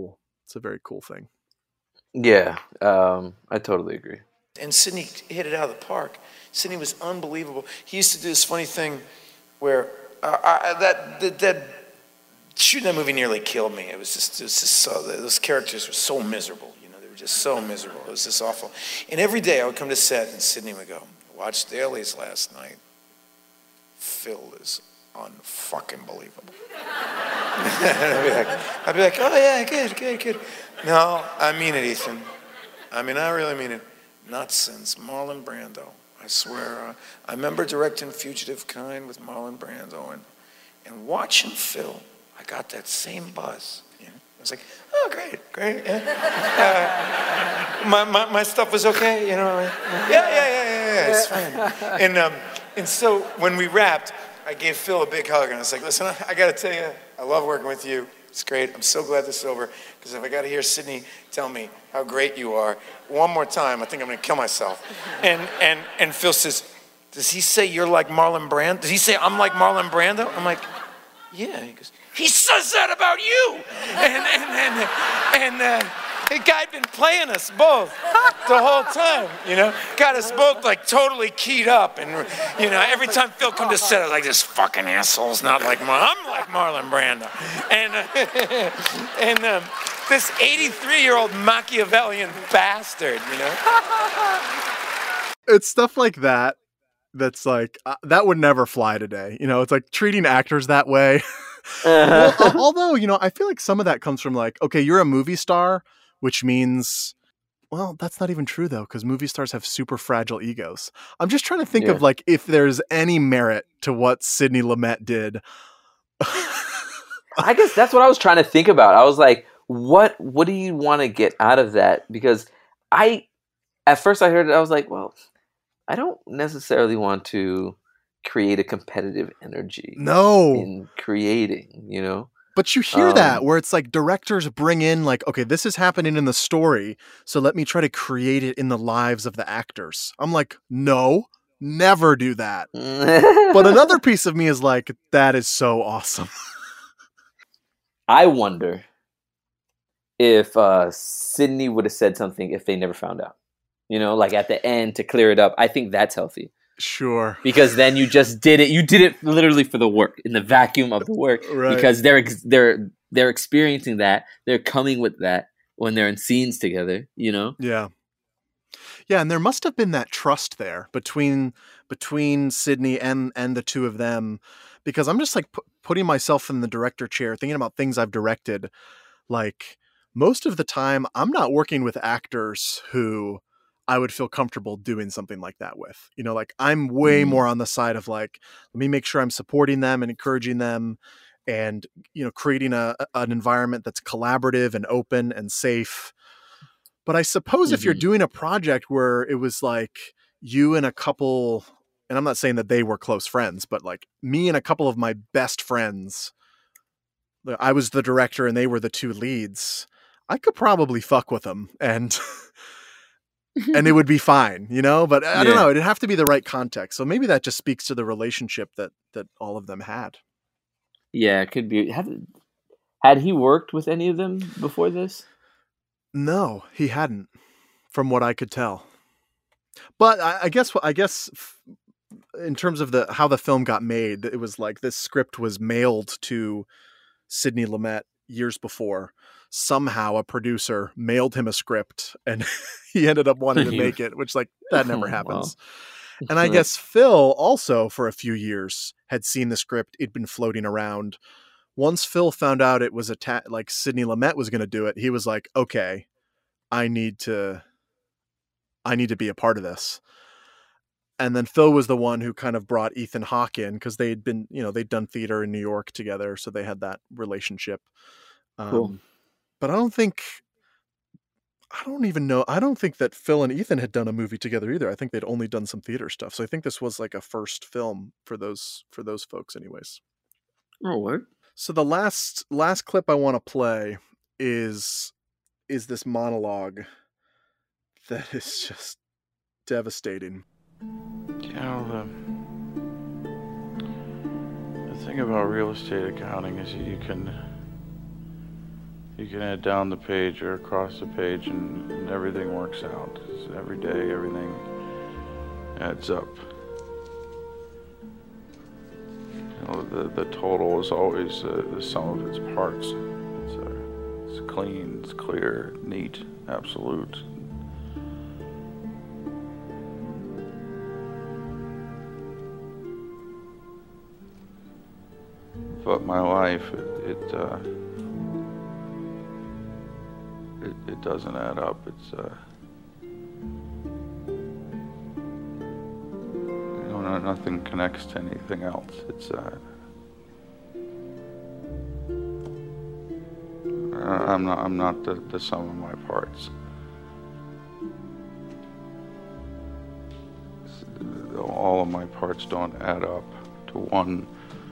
S4: It's a very cool thing.
S5: Yeah, um, I totally agree.
S10: And Sidney hit it out of the park. Sidney was unbelievable. He used to do this funny thing where uh, I, that, that that shooting that movie nearly killed me. It was just, it was just so, those characters were so miserable. You know, they were just so miserable. It was just awful. And every day I would come to set and Sidney would go, "Watched Dailies last night. Phil is unfucking believable." I'd be like, I'd be like, "Oh yeah, good, good, good." No, I mean it, Ethan. I mean, I really mean it. Not since Marlon Brando. I swear. Uh, I remember directing Fugitive Kind with Marlon Brando, and and watching Phil, I got that same buzz. You know? I was like, "Oh, great, great. Yeah. Uh, my, my my stuff was okay, you know. Yeah, yeah, yeah, yeah, yeah. It's fine." And um, and so when we wrapped, I gave Phil a big hug, and I was like, "Listen, I, I got to tell you, I love working with you. It's great. I'm so glad this is over. Because if I got to hear Sidney tell me how great you are one more time, I think I'm going to kill myself." And and and Phil says, "Does he say you're like Marlon Brando? Does he say I'm like Marlon Brando?" I'm like, "Yeah." He goes, "He says that about you." And and and, and uh, the guy'd been playing us both the whole time, you know, got us both like totally keyed up, and you know, every time Phil come to set, I was like, "This fucking asshole's not like Marlon. I'm like Marlon Brando," and uh, and um, this eighty-three-year-old Machiavellian bastard, you know.
S4: It's stuff like that that's like uh, that would never fly today. You know, it's like treating actors that way. Well, uh, although, you know, I feel like some of that comes from like, okay, you're a movie star, which means, well, that's not even true though, because movie stars have super fragile egos. I'm just trying to think
S5: Yeah.
S4: of like if there's any merit to what Sidney Lumet did.
S5: I guess that's what I was trying to think about. I was like, what what do you want to get out of that? Because I, at first I heard it, I was like, well, I don't necessarily want to create a competitive energy
S4: No.
S5: in creating, you know?
S4: But you hear
S5: Um,
S4: that where it's like directors bring in like, okay, this is happening in the story, so let me try to create it in the lives of the actors. I'm like, no, never do that. But another piece of me is like, that is so awesome.
S5: I wonder if uh, Sidney would have said something if they never found out. You know, like at the end to clear it up. I think that's healthy.
S4: Sure.
S5: Because then you just did it. You did it literally for the work, in the vacuum of the work.
S4: Right.
S5: Because they're ex- they're they're experiencing that. They're coming with that when they're in scenes together. You know.
S4: Yeah. Yeah, and there must have been that trust there between between Sidney and and the two of them, because I'm just like pu- putting myself in the director chair, thinking about things I've directed. Like most of the time, I'm not working with actors who I would feel comfortable doing something like that with. You know, like I'm way
S5: Mm.
S4: more on the side of like, let me make sure I'm supporting them and encouraging them, and you know, creating a an environment that's collaborative and open and safe. But I suppose if you're
S5: Mhm.
S4: doing a project where it was like you and a couple, and I'm not saying that they were close friends, but like me and a couple of my best friends, I was the director and they were the two leads, I could probably fuck with them and and it would be fine, you know? But I don't
S5: Yeah.
S4: know, it'd have to be the right context. So maybe that just speaks to the relationship that that all of them had.
S5: Yeah, it could be. Had, had he worked with any of them before this?
S4: No, he hadn't, from what I could tell. But I, I guess I guess f- in terms of the how the film got made, it was like this script was mailed to Sidney Lumet years before. Somehow a producer mailed him a script and he ended up wanting to
S5: You-
S4: make it, which like that never
S5: Wow.
S4: happens. And I guess Phil also for a few years had seen the script. It'd been floating around. Once Phil found out it was a ta- like Sidney Lumet was going to do it, he was like, okay, I need to, I need to be a part of this. And then Phil was the one who kind of brought Ethan Hawke in because they'd been, you know, they'd done theater in New York together. So they had that relationship. Um,
S5: Cool.
S4: But I don't think, I don't even know. I don't think that Phil and Ethan had done a movie together either. I think they'd only done some theater stuff. So I think this was like a first film for those, for those folks anyways.
S5: Oh, what?
S4: So the last, last clip I want to play is, is this monologue that is just devastating.
S1: You know, the, the thing about real estate accounting is that you can You can add down the page or across the page, and, and everything works out. So every day, everything adds up. You know, the the total is always uh, the sum of its parts. It's, uh, it's clean, it's clear, neat, absolute. But my life, it it, uh, it it doesn't add up. It's uh, you know, no, nothing connects to anything else. It's uh, I'm not I'm not the, the sum of my parts. All of my parts don't add up to one.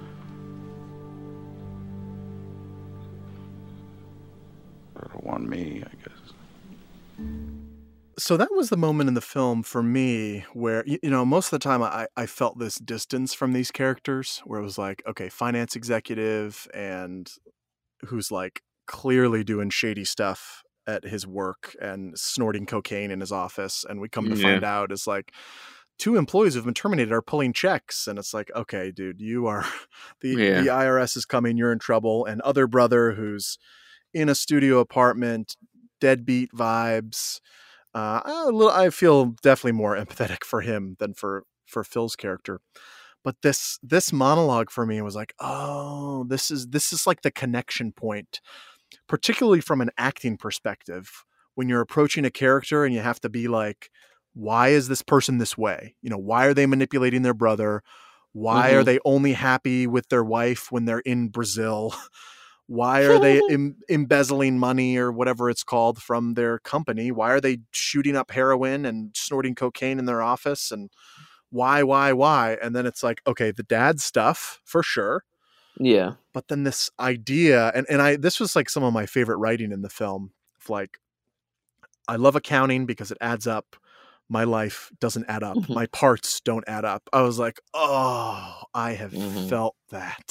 S1: On me, I guess.
S4: So that was the moment in the film for me where, you know, most of the time I, I felt this distance from these characters where it was like, okay, finance executive and who's like clearly doing shady stuff at his work and snorting cocaine in his office. And we come to
S5: Yeah.
S4: find out is like two employees who've been terminated are pulling checks. And it's like, okay, dude, you are the,
S5: Yeah.
S4: the I R S is coming, you're in trouble. And other brother who's in a studio apartment, deadbeat vibes. Uh, a little, I feel definitely more empathetic for him than for, for Phil's character. But this this monologue for me was like, oh, this is this is like the connection point, particularly from an acting perspective, when you're approaching a character and you have to be like, why is this person this way? You know, why are they manipulating their brother? Why
S5: Mhm.
S4: are they only happy with their wife when they're in Brazil? Why are they em- embezzling money or whatever it's called from their company? Why are they shooting up heroin and snorting cocaine in their office? And why, why, why? And then it's like, okay, the dad stuff for sure.
S5: Yeah.
S4: But then this idea, and, and I, this was like some of my favorite writing in the film. Of like, I love accounting because it adds up. My life doesn't add up.
S5: Mhm.
S4: My parts don't add up. I was like, oh, I have
S5: Mhm.
S4: felt that.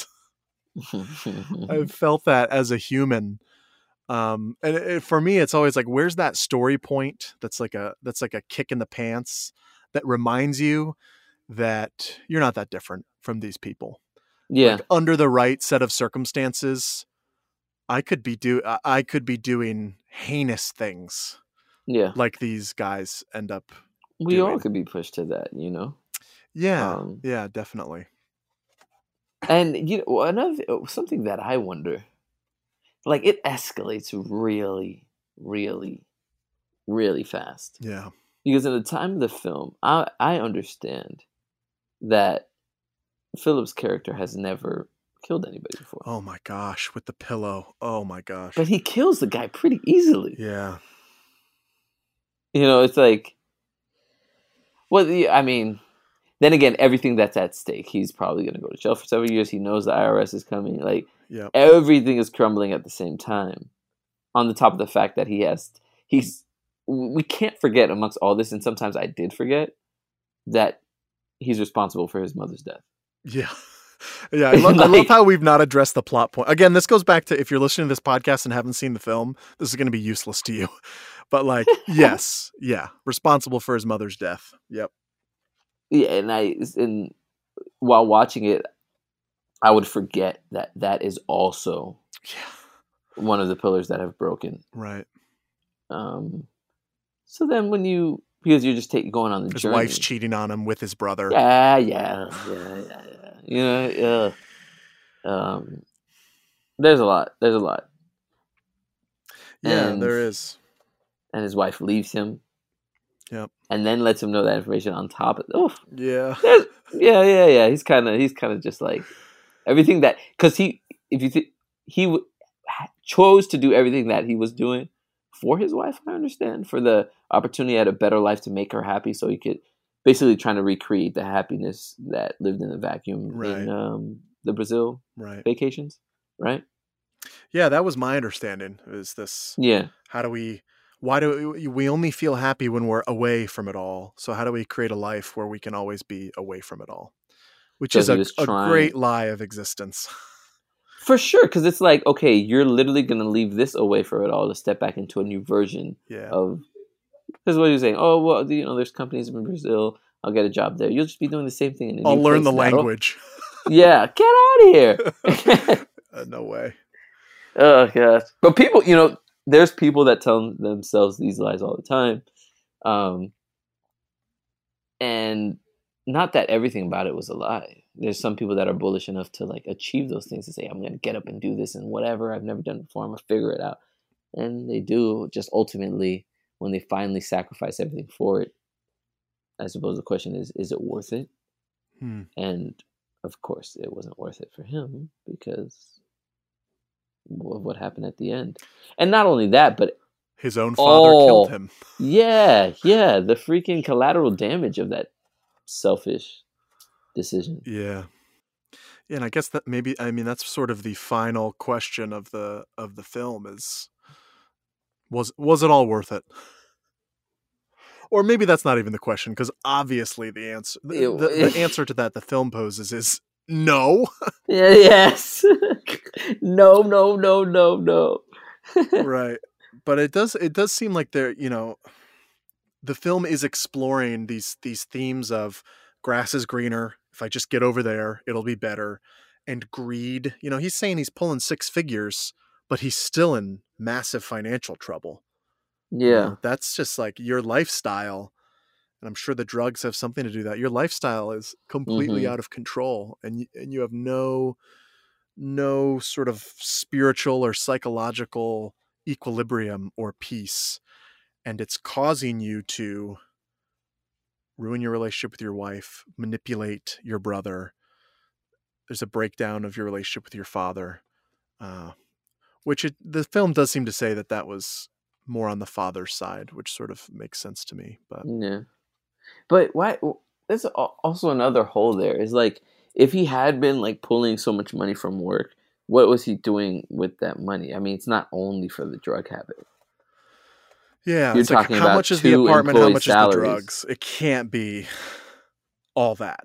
S4: I've felt that as a human. Um, and it, for me, it's always like, where's that story point? That's like a, that's like a kick in the pants that reminds you that you're not that different from these people.
S5: Yeah.
S4: Like, under the right set of circumstances, I could be do, I- I could be doing heinous things
S5: Yeah.
S4: like these guys end up.
S5: We all
S4: doing.
S5: could be pushed to that, you know?
S4: Yeah.
S5: Um,
S4: yeah, definitely.
S5: And you know, another something that I wonder, like it escalates really, really, really fast.
S4: Yeah.
S5: Because at the time of the film, I I understand that Philip's character has never killed anybody before,
S4: Oh my gosh. With the pillow. Oh my gosh.
S5: but he kills the guy pretty easily.
S4: Yeah.
S5: You know, it's like, well, the- I mean, then again, everything that's at stake, he's probably going to go to jail for several years. He knows the I R S is coming. Like,
S4: Yep.
S5: everything is crumbling at the same time. On the top of the fact that he has, he's, we can't forget amongst all this, and sometimes I did forget, that he's responsible for his mother's death.
S4: Yeah. Yeah. I love, I love
S5: Like-
S4: how we've not addressed the plot point. Again, this goes back to, if you're listening to this podcast and haven't seen the film, this is going to be useless to you. But like, yes. Yeah. Responsible for his mother's death. Yep.
S5: Yeah, and I, and while watching it, I would forget that that is also
S4: Yeah.
S5: one of the pillars that have broken.
S4: Right.
S5: Um, so then when you, because you're just take, going on the
S4: His
S5: journey.
S4: wife's cheating on him with his brother.
S5: Yeah, yeah, yeah, yeah, yeah. You know, uh, um, there's a lot. There's a lot.
S4: Yeah,
S5: And-
S4: there is.
S5: And his wife leaves him.
S4: Yep.
S5: And then lets him know that information on top of. Oh,
S4: Yeah.
S5: there's- yeah, yeah, yeah. He's kind of, he's kind of just like everything that, because he, if you think he w- chose to do everything that he was doing for his wife, I understand, for the opportunity at a better life to make her happy, so he could basically trying to recreate the happiness that lived in the vacuum
S4: Right.
S5: in um, the Brazil
S4: Right.
S5: vacations, right?
S4: Yeah, that was my understanding. Is this,
S5: Yeah,
S4: how do we, why do we, we only feel happy when we're away from it all? So how do we create a life where we can always be away from it all? Which
S5: So
S4: is
S5: he
S4: a,
S5: was
S4: a
S5: trying-
S4: great lie of existence.
S5: For sure, because it's like, okay, you're literally going to leave this away for it all to step back into a new version
S4: yeah.
S5: of... Because what you're saying, oh, well, you know, there's companies in Brazil, I'll get a job there. You'll just be doing the same thing in a
S4: I'll
S5: new
S4: learn
S5: place.
S4: the language.
S5: Yeah, get out of here.
S4: uh, no way.
S5: Oh, gosh. But people, you know, there's people that tell themselves these lies all the time. Um, and not that everything about it was a lie. There's some people that are bullish enough to like achieve those things and say, I'm going to get up and do this and whatever I've never done before, I'm going to figure it out. And they do. Just ultimately, when they finally sacrifice everything for it, I suppose the question is, is it worth it?
S4: Hmm.
S5: And of course, it wasn't worth it for him because of what happened at the end. And not only that, but
S4: his own father
S5: oh,
S4: killed him.
S5: Yeah, yeah. The freaking collateral damage of that selfish decision.
S4: Yeah. Yeah, and I guess that maybe, I mean, that's sort of the final question of the of the film is, was was it all worth it? Or maybe that's not even the question, because obviously the answer the, the, the answer to that the film poses is no.
S5: Yeah, yes. no, no, no, no, no.
S4: Right. But it does it does seem like there, you know, the film is exploring these these themes of grass is greener. If I just get over there, it'll be better. And greed. You know, he's saying he's pulling six figures, but he's still in massive financial trouble.
S5: Yeah.
S4: You know, that's just like your lifestyle. And I'm sure the drugs have something to do with that. Your lifestyle is completely
S5: mm-hmm.
S4: out of control. And you, and you have no, no sort of spiritual or psychological equilibrium or peace. And it's causing you to ruin your relationship with your wife, manipulate your brother. There's a breakdown of your relationship with your father, uh, which it, the film does seem to say that that was more on the father's side, which sort of makes sense to me. But
S5: yeah, but why? There's also another hole there. Is like if he had been like pulling so much money from work, what was he doing with that money? I mean, it's not only for the drug habit.
S4: Yeah,
S5: you're
S4: it's
S5: talking
S4: like, how
S5: about
S4: much is the
S5: two
S4: apartment? How
S5: employee
S4: much is
S5: salaries.
S4: the drugs? It can't be all that.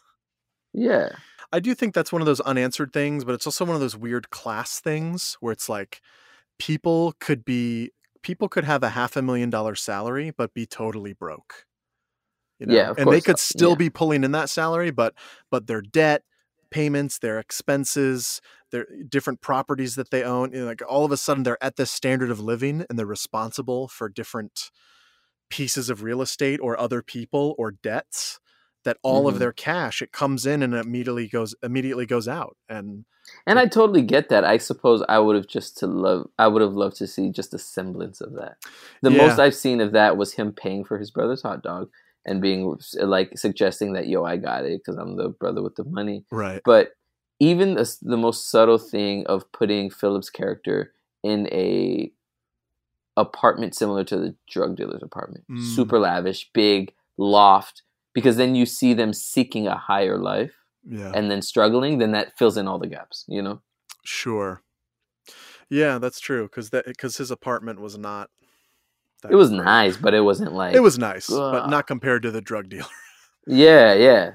S5: Yeah.
S4: I do think that's one of those unanswered things, but it's also one of those weird class things where it's like people could be people could have a half a million dollar salary but be totally broke. You know?
S5: Yeah, of
S4: and
S5: course.
S4: they could still
S5: yeah.
S4: be pulling in that salary, but but their debt, payments, their expenses, their different properties that they own, you know, like all of a sudden they're at this standard of living and they're responsible for different pieces of real estate or other people or debts. That all mm-hmm. of their cash, it comes in and immediately goes immediately goes out. And
S5: and I totally get that. I suppose I would have just to love I would have loved to see just a semblance of that. The
S4: yeah.
S5: most I've seen of that was him paying for his brother's hot dog and being like suggesting that, yo, I got it because I'm the brother with the money.
S4: Right.
S5: But even the, the most subtle thing of putting Philip's character in a apartment similar to the drug dealer's apartment, mm. super lavish, big loft. Because then you see them seeking a higher life
S4: yeah.
S5: and then struggling, then that fills in all the gaps, you know?
S4: Sure. Yeah, that's true. Because that because his apartment was not...
S5: It was great. Nice, but it wasn't like...
S4: It was nice,
S5: ugh.
S4: But not compared to the drug dealer.
S5: Yeah, yeah.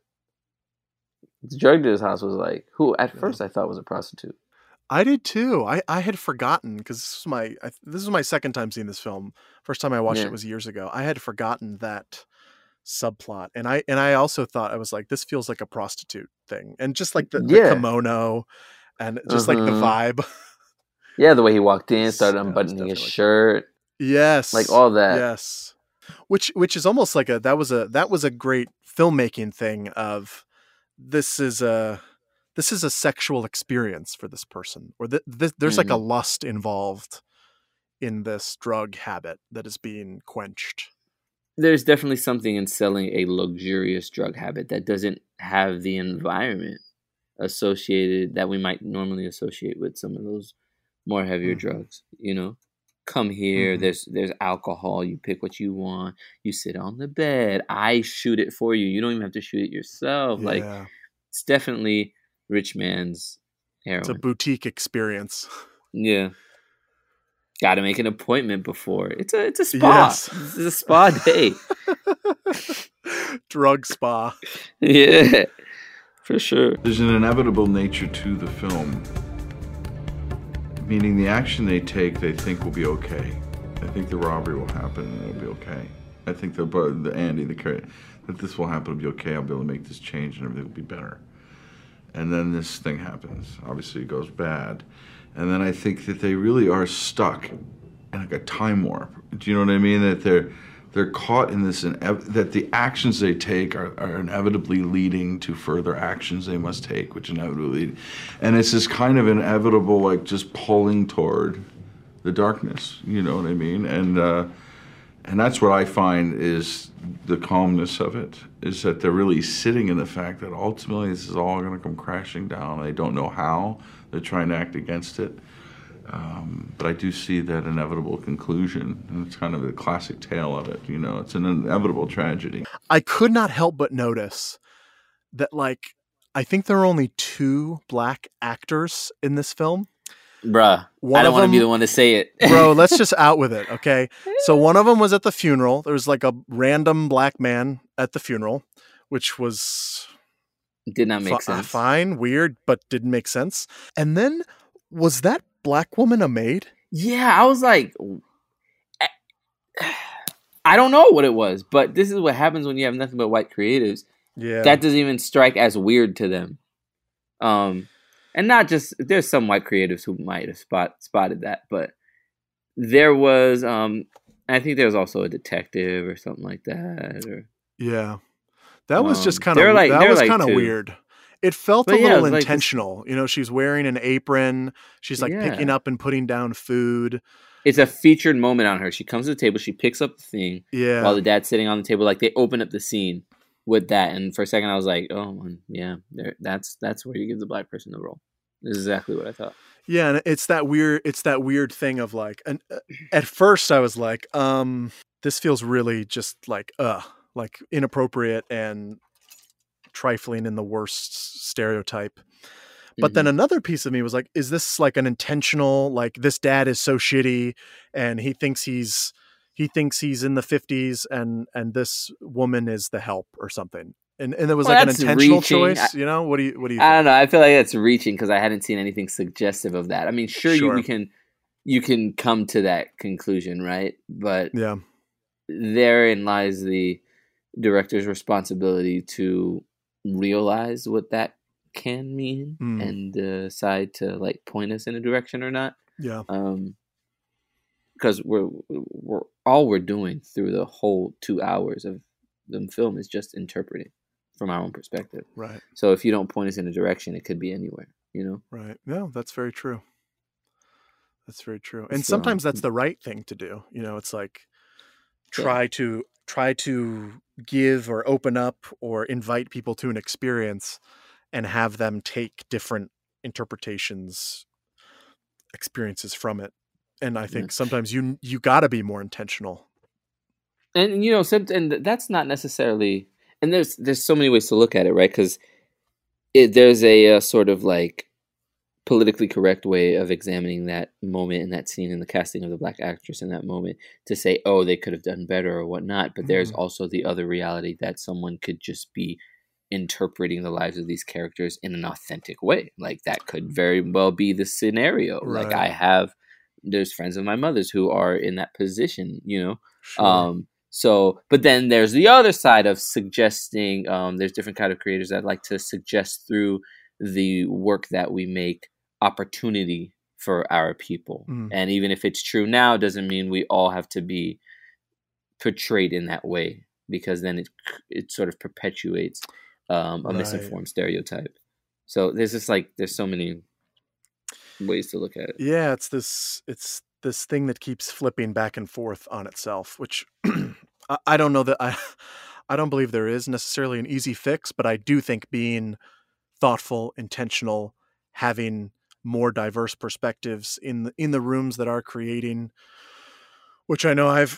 S5: The drug dealer's house was like... Who at yeah. first I thought was a prostitute.
S4: I did too. I, I had forgotten, because this was my I, this is my second time seeing this film. First time I watched
S5: yeah.
S4: it was years ago. I had forgotten that... subplot, and I and I also thought, I was like, this feels like a prostitute thing, and just like the,
S5: yeah.
S4: the kimono and just uh-huh. like the vibe.
S5: Yeah, the way he walked in, started unbuttoning his shirt.
S4: Yes,
S5: like all that.
S4: Yes, which which is almost like a that was a that was a great filmmaking thing of this is a this is a sexual experience for this person, or th- th- there's mm-hmm. like a lust involved in this drug habit that is being quenched.
S5: There's definitely something in selling a luxurious drug habit that doesn't have the environment associated that we might normally associate with some of those more heavier mm-hmm. drugs. You know, come here. Mm-hmm. There's there's alcohol. You pick what you want. You sit on the bed. I shoot it for you. You don't even have to shoot it yourself.
S4: Yeah.
S5: Like it's definitely rich man's heroin.
S4: It's a boutique experience.
S5: Yeah. Got to make an appointment before. It's a it's a spa.
S4: Yes.
S5: It's a spa day.
S4: Drug spa.
S5: Yeah, for sure.
S8: There's an inevitable nature to the film Meaning the action they take, they think will be okay. I think the robbery will happen and it'll be okay. I think the, the Andy, the character, that this will happen, it'll be okay, I'll be able to make this change and everything will be better. And then this thing happens. Obviously it goes bad. And then I think that they really are stuck in like a time warp. Do you know what I mean? That they're they're caught in this, inev- that the actions they take are, are inevitably leading to further actions they must take, which inevitably lead. And it's this kind of inevitable, like just pulling toward the darkness, you know what I mean? And uh, and that's what I find is the calmness of it, is that they're really sitting in the fact that ultimately this is all gonna come crashing down. They don't know how, they're trying to act against it. Um, but I do see that inevitable conclusion, and it's kind of the classic tale of it, you know, it's an inevitable tragedy.
S4: I could not help but notice that, like, I think there are only two black actors in this film.
S5: Bruh,
S4: One
S5: I don't
S4: of
S5: want to be
S4: them-
S5: the one to say it.
S4: Bro, let's just out with it, okay? So one of them was at the funeral. There was like a random black man at the funeral, which was
S5: Did not make
S4: fi-
S5: sense.
S4: fine, weird, but didn't make sense. And then was that black woman a maid?
S5: Yeah, I was like, I don't know what it was, but this is what happens when you have nothing but white creatives.
S4: Yeah.
S5: That doesn't even strike as weird to them. Um, and not just, there's some white creatives who might have spot, spotted that, but there was, um, I think there was also a detective or something like that. Or
S4: Yeah. That was just
S5: Um,
S4: kind
S5: they're
S4: of
S5: like-
S4: that
S5: they're
S4: was
S5: like
S4: kind of
S5: two.
S4: weird. It felt
S5: But
S4: a
S5: yeah, it
S4: little
S5: was like this-
S4: intentional. You know, she's wearing an apron. She's like
S5: Yeah.
S4: picking up and putting down food.
S5: it's a featured moment on her. She comes to the table, she picks up the thing
S4: Yeah.
S5: while the dad's sitting on the table. Like they open up the scene with that, and for a second I was like, "Oh, well, yeah, there, that's that's where you give the black person the role." This is exactly what I thought.
S4: Yeah, and it's that weird it's that weird thing of like, and uh, at first I was like, um this feels really just like uh like inappropriate and trifling in the worst stereotype. But then another piece of me was like, is this like an intentional, like this dad is so shitty and he thinks he's he thinks he's in the fifties and and this woman is the help or something. And and it was
S5: Well,
S4: like an
S5: that's
S4: intentional
S5: reaching.
S4: choice, you know? What do you what do you think?
S5: I don't know. I feel like that's reaching because I hadn't seen anything suggestive of that. I mean, sure,
S4: Sure.
S5: you we can you can come to that conclusion, right? But
S4: Yeah.
S5: therein lies the director's responsibility to realize what that can mean
S4: Mm.
S5: and decide to like point us in a direction or not.
S4: Yeah.
S5: Um, because we're we're all we're doing through the whole two hours of the film is just interpreting from our own perspective.
S4: Right.
S5: So if you don't point us in a direction, it could be anywhere. You know.
S4: Right. No, that's very true. That's very true. And
S5: So-
S4: sometimes that's the right thing to do. You know, it's like
S5: Yeah.
S4: try to try to give or open up or invite people to an experience and have them take different interpretations, experiences from it. And I think sometimes you you got to be more intentional.
S5: And you know, some, and that's not necessarily. And there's there's so many ways to look at it, right? Because there's a, uh sort of like politically correct way of examining that moment and that scene and the casting of the black actress in that moment to say, oh, they could have done better or whatnot. But there's
S4: Mhm.
S5: also the other reality that someone could just be interpreting the lives of these characters in an authentic way. Like that could very well be the scenario. Like
S4: Right.
S5: I have, there's friends of my mother's who are in that position, you know?
S4: Sure.
S5: Um, so, but then there's the other side of suggesting, um, there's different kind of creators that like to suggest through the work that we make opportunity for our people.
S4: Mm.
S5: And even if it's true now, doesn't mean we all have to be portrayed in that way, because then it, it sort of perpetuates um, a
S4: Right.
S5: misinformed stereotype. So there's just like, there's so many ways to look at it.
S4: Yeah, it's this it's this thing that keeps flipping back and forth on itself, which I, I don't know that I I don't believe there is necessarily an easy fix, but I do think being thoughtful, intentional, having more diverse perspectives in the, in the rooms that are creating, which I know I've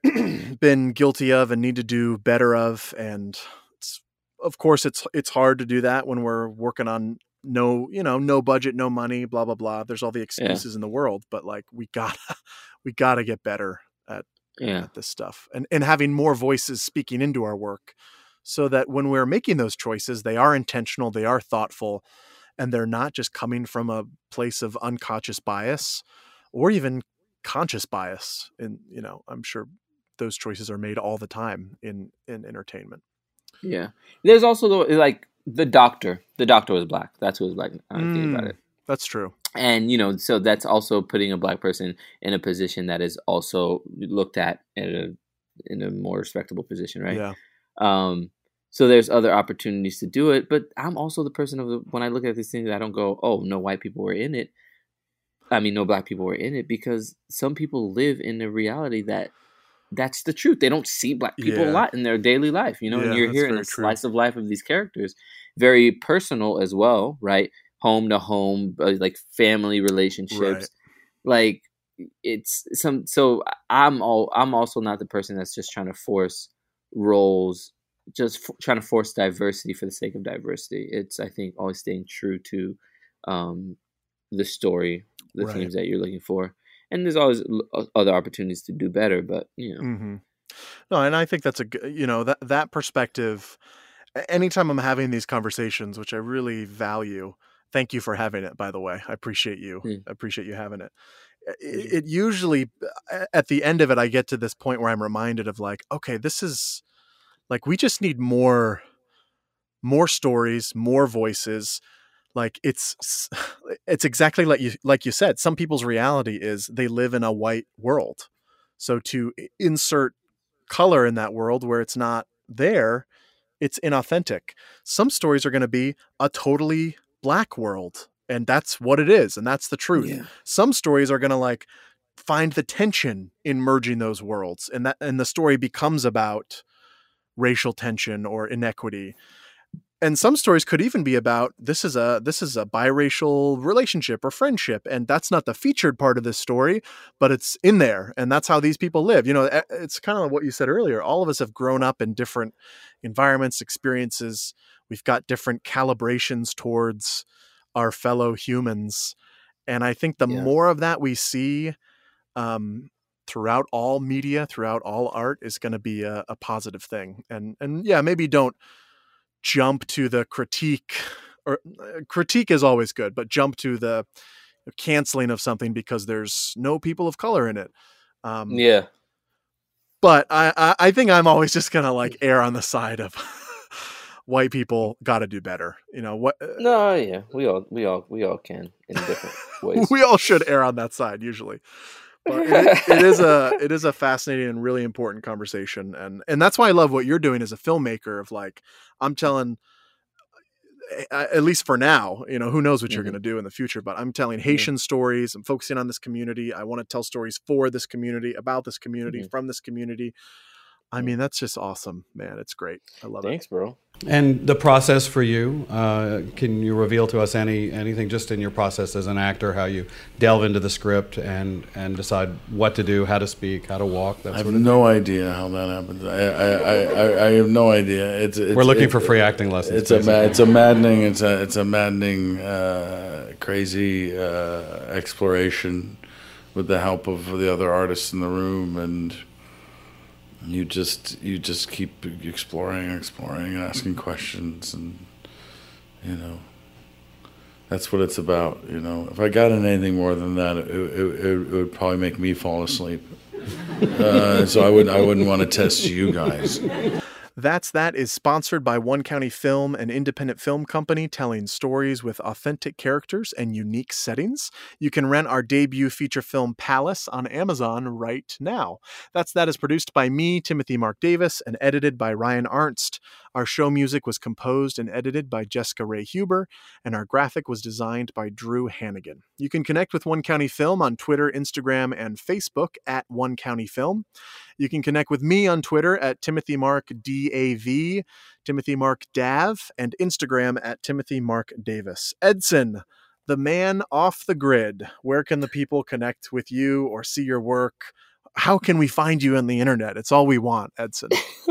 S4: been guilty of and need to do better of, and it's, of course it's it's hard to do that when we're working on no, you know, no budget, no money, blah, blah, blah. There's all the excuses in the world, but like we gotta, we gotta get better at,
S5: Yeah.
S4: at this stuff and, and having more voices speaking into our work so that when we're making those choices, they are intentional, they are thoughtful, and they're not just coming from a place of unconscious bias or even conscious bias. And, you know, I'm sure those choices are made all the time in, in entertainment.
S5: Yeah. There's also the, like the doctor, the doctor was black. That's who was black. I don't think about it.
S4: That's true.
S5: And, you know, so that's also putting a black person in a position that is also looked at in a, in a more respectable position. Right.
S4: Yeah.
S5: Um, so there's other opportunities to do it, but I'm also the person of the, when I look at these things, I don't go, oh, no white people were in it. I mean, no black people were in it, because some people live in a reality that that's the truth. They don't see black people
S4: Yeah.
S5: a lot in their daily life, you know,
S4: Yeah,
S5: and you're
S4: that's
S5: hearing
S4: very
S5: a
S4: true.
S5: slice of life of these characters, very personal as well, right? Home to home, uh, like family relationships,
S4: Right.
S5: like it's some, so I'm all, I'm also not the person that's just trying to force roles, just f- trying to force diversity for the sake of diversity. It's, I think, always staying true to um, the story, the
S4: Right.
S5: themes that you're looking for. And there's always l- other opportunities to do better, but you know,
S4: Mm-hmm. No, and I think that's a g- you know that that perspective. a- Anytime I'm having these conversations, which I really value, thank you for having it. By the way, I appreciate you.
S5: Mm.
S4: I appreciate you having it. It, it usually, a- at the end of it, I get to this point where I'm reminded of like, okay, this is like we just need more, more stories, more voices. Like it's s- it's exactly like you like you said. Some people's reality is they live in a white world, so to i- insert color in that world where it's not there, it's inauthentic. Some stories are going to be a totally black world, and that's what it is, and that's the truth.
S5: Yeah.
S4: Some stories are going to like find the tension in merging those worlds, and that and the story becomes about racial tension or inequity. And some stories could even be about this is a this is a biracial relationship or friendship, and that's not the featured part of this story, but it's in there, and that's how these people live. You know, e- it's kind of what you said earlier. All of us have grown up in different environments, experiences. We've got different calibrations towards our fellow humans, and I think the
S5: Yeah.
S4: more of that we see um, throughout all media, throughout all art, is going to be a, a positive thing. And and yeah, maybe don't jump to the critique, or uh, critique is always good, but jump to the canceling of something because there's no people of color in it. Um,
S5: Yeah.
S4: But I, I, I think I'm always just going to like err on the side of white people got to do better. You know what?
S5: No, yeah. We all we all we all can in different ways.
S4: We all should err on that side usually. But it, it is a it is a fascinating and really important conversation, and and that's why I love what you're doing as a filmmaker. Of like, I'm telling, at least for now, you know, who knows what you're
S5: Mhm.
S4: going to do in the future, but I'm telling Haitian stories. I'm focusing on this community. I want to tell stories for this community, about this community,
S5: Mhm.
S4: from this community. I mean, that's just awesome, man. It's great. I love
S5: Thanks, bro.
S11: And the process for you, uh, can you reveal to us any anything just in your process as an actor, how you delve into the script and, and decide what to do, how to speak, how to walk, that
S12: I have
S11: sort of
S12: no idea how that happens. I, I, I, I- I have no idea. It's, it's
S11: We're looking
S12: it-
S11: for free acting lessons,
S12: It's a ma-
S11: basically.
S12: it's a maddening it's a it's a maddening uh, crazy uh, exploration with the help of the other artists in the room, and you just you just keep exploring and exploring and asking questions, and you know that's what it's about. You know, if I got in anything more than that, it, it, it, it would probably make me fall asleep. Uh, so I wouldn't I wouldn't want to test you guys.
S4: That's That is sponsored by One County Film, an independent film company telling stories with authentic characters and unique settings. You can rent our debut feature film Palace on Amazon right now. That's That is produced by me, Timothy Mark Davis, and edited by Ryan Arnst. Our show music was composed and edited by Jessica Ray Huber, and our graphic was designed by Drew Hannigan. You can connect with One County Film on Twitter, Instagram, and Facebook at One County Film. You can connect with me on Twitter at Timothy Mark D A V, Timothy Mark Dav, and Instagram at Timothy Mark Davis. Edson, the man off the grid. Where can the people connect with you or see your work? How can we find you on the internet? It's all we want, Edson.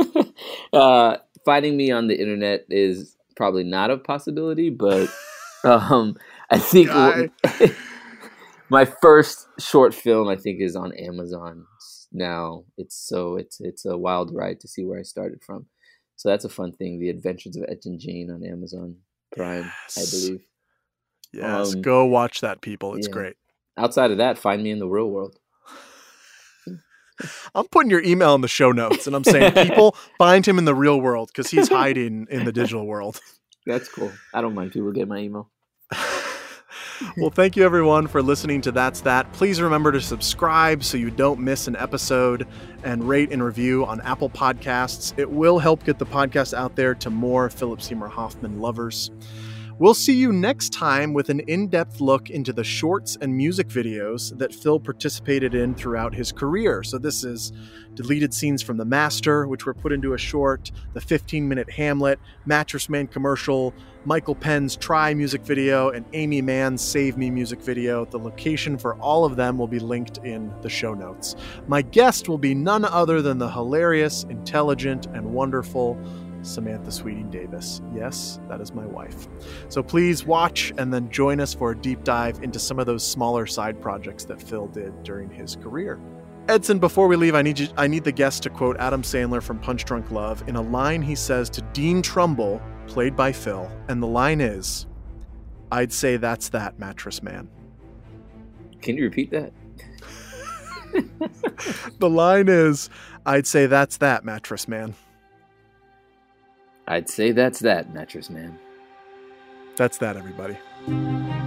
S5: Uh, finding me on the internet is probably not a possibility, but um, I think
S4: Guy.
S5: my first short film, I think, is on Amazon now. It's so it's it's a wild ride to see where I started from. So that's a fun thing. The Adventures of Ed and Jane on Amazon Prime,
S4: Yes.
S5: I believe.
S4: Yes,
S5: Um,
S4: go watch that, people. It's
S5: yeah.
S4: great.
S5: Outside of that, find me in the real world.
S4: I'm putting your email in the show notes, and I'm saying, people, find him in the real world because he's hiding in the digital world.
S5: That's cool. I don't mind people get my email.
S4: Well, thank you everyone for listening to That's That. Please remember to subscribe so you don't miss an episode, and rate and review on Apple Podcasts. It will help get the podcast out there to more Philip Seymour Hoffman lovers. We'll see you next time with an in-depth look into the shorts and music videos that Phil participated in throughout his career. So this is deleted scenes from The Master, which were put into a short, the fifteen-minute Hamlet, Mattress Man commercial, Michael Penn's Try music video, and Amy Mann's Save Me music video. The location for all of them will be linked in the show notes. My guest will be none other than the hilarious, intelligent, and wonderful Samantha Sweeting Davis. Yes, that is my wife. So please watch and then join us for a deep dive into some of those smaller side projects that Phil did during his career. Edson, before we leave, I need you, I need the guest to quote Adam Sandler from Punch Drunk Love in a line he says to Dean Trumbull, played by Phil, and the line is, "I'd say that's that, Mattress Man."
S5: Can you repeat that?
S4: The line is, "I'd say that's that, Mattress Man."
S5: I'd say that's that, Mattress Man.
S4: That's that, everybody.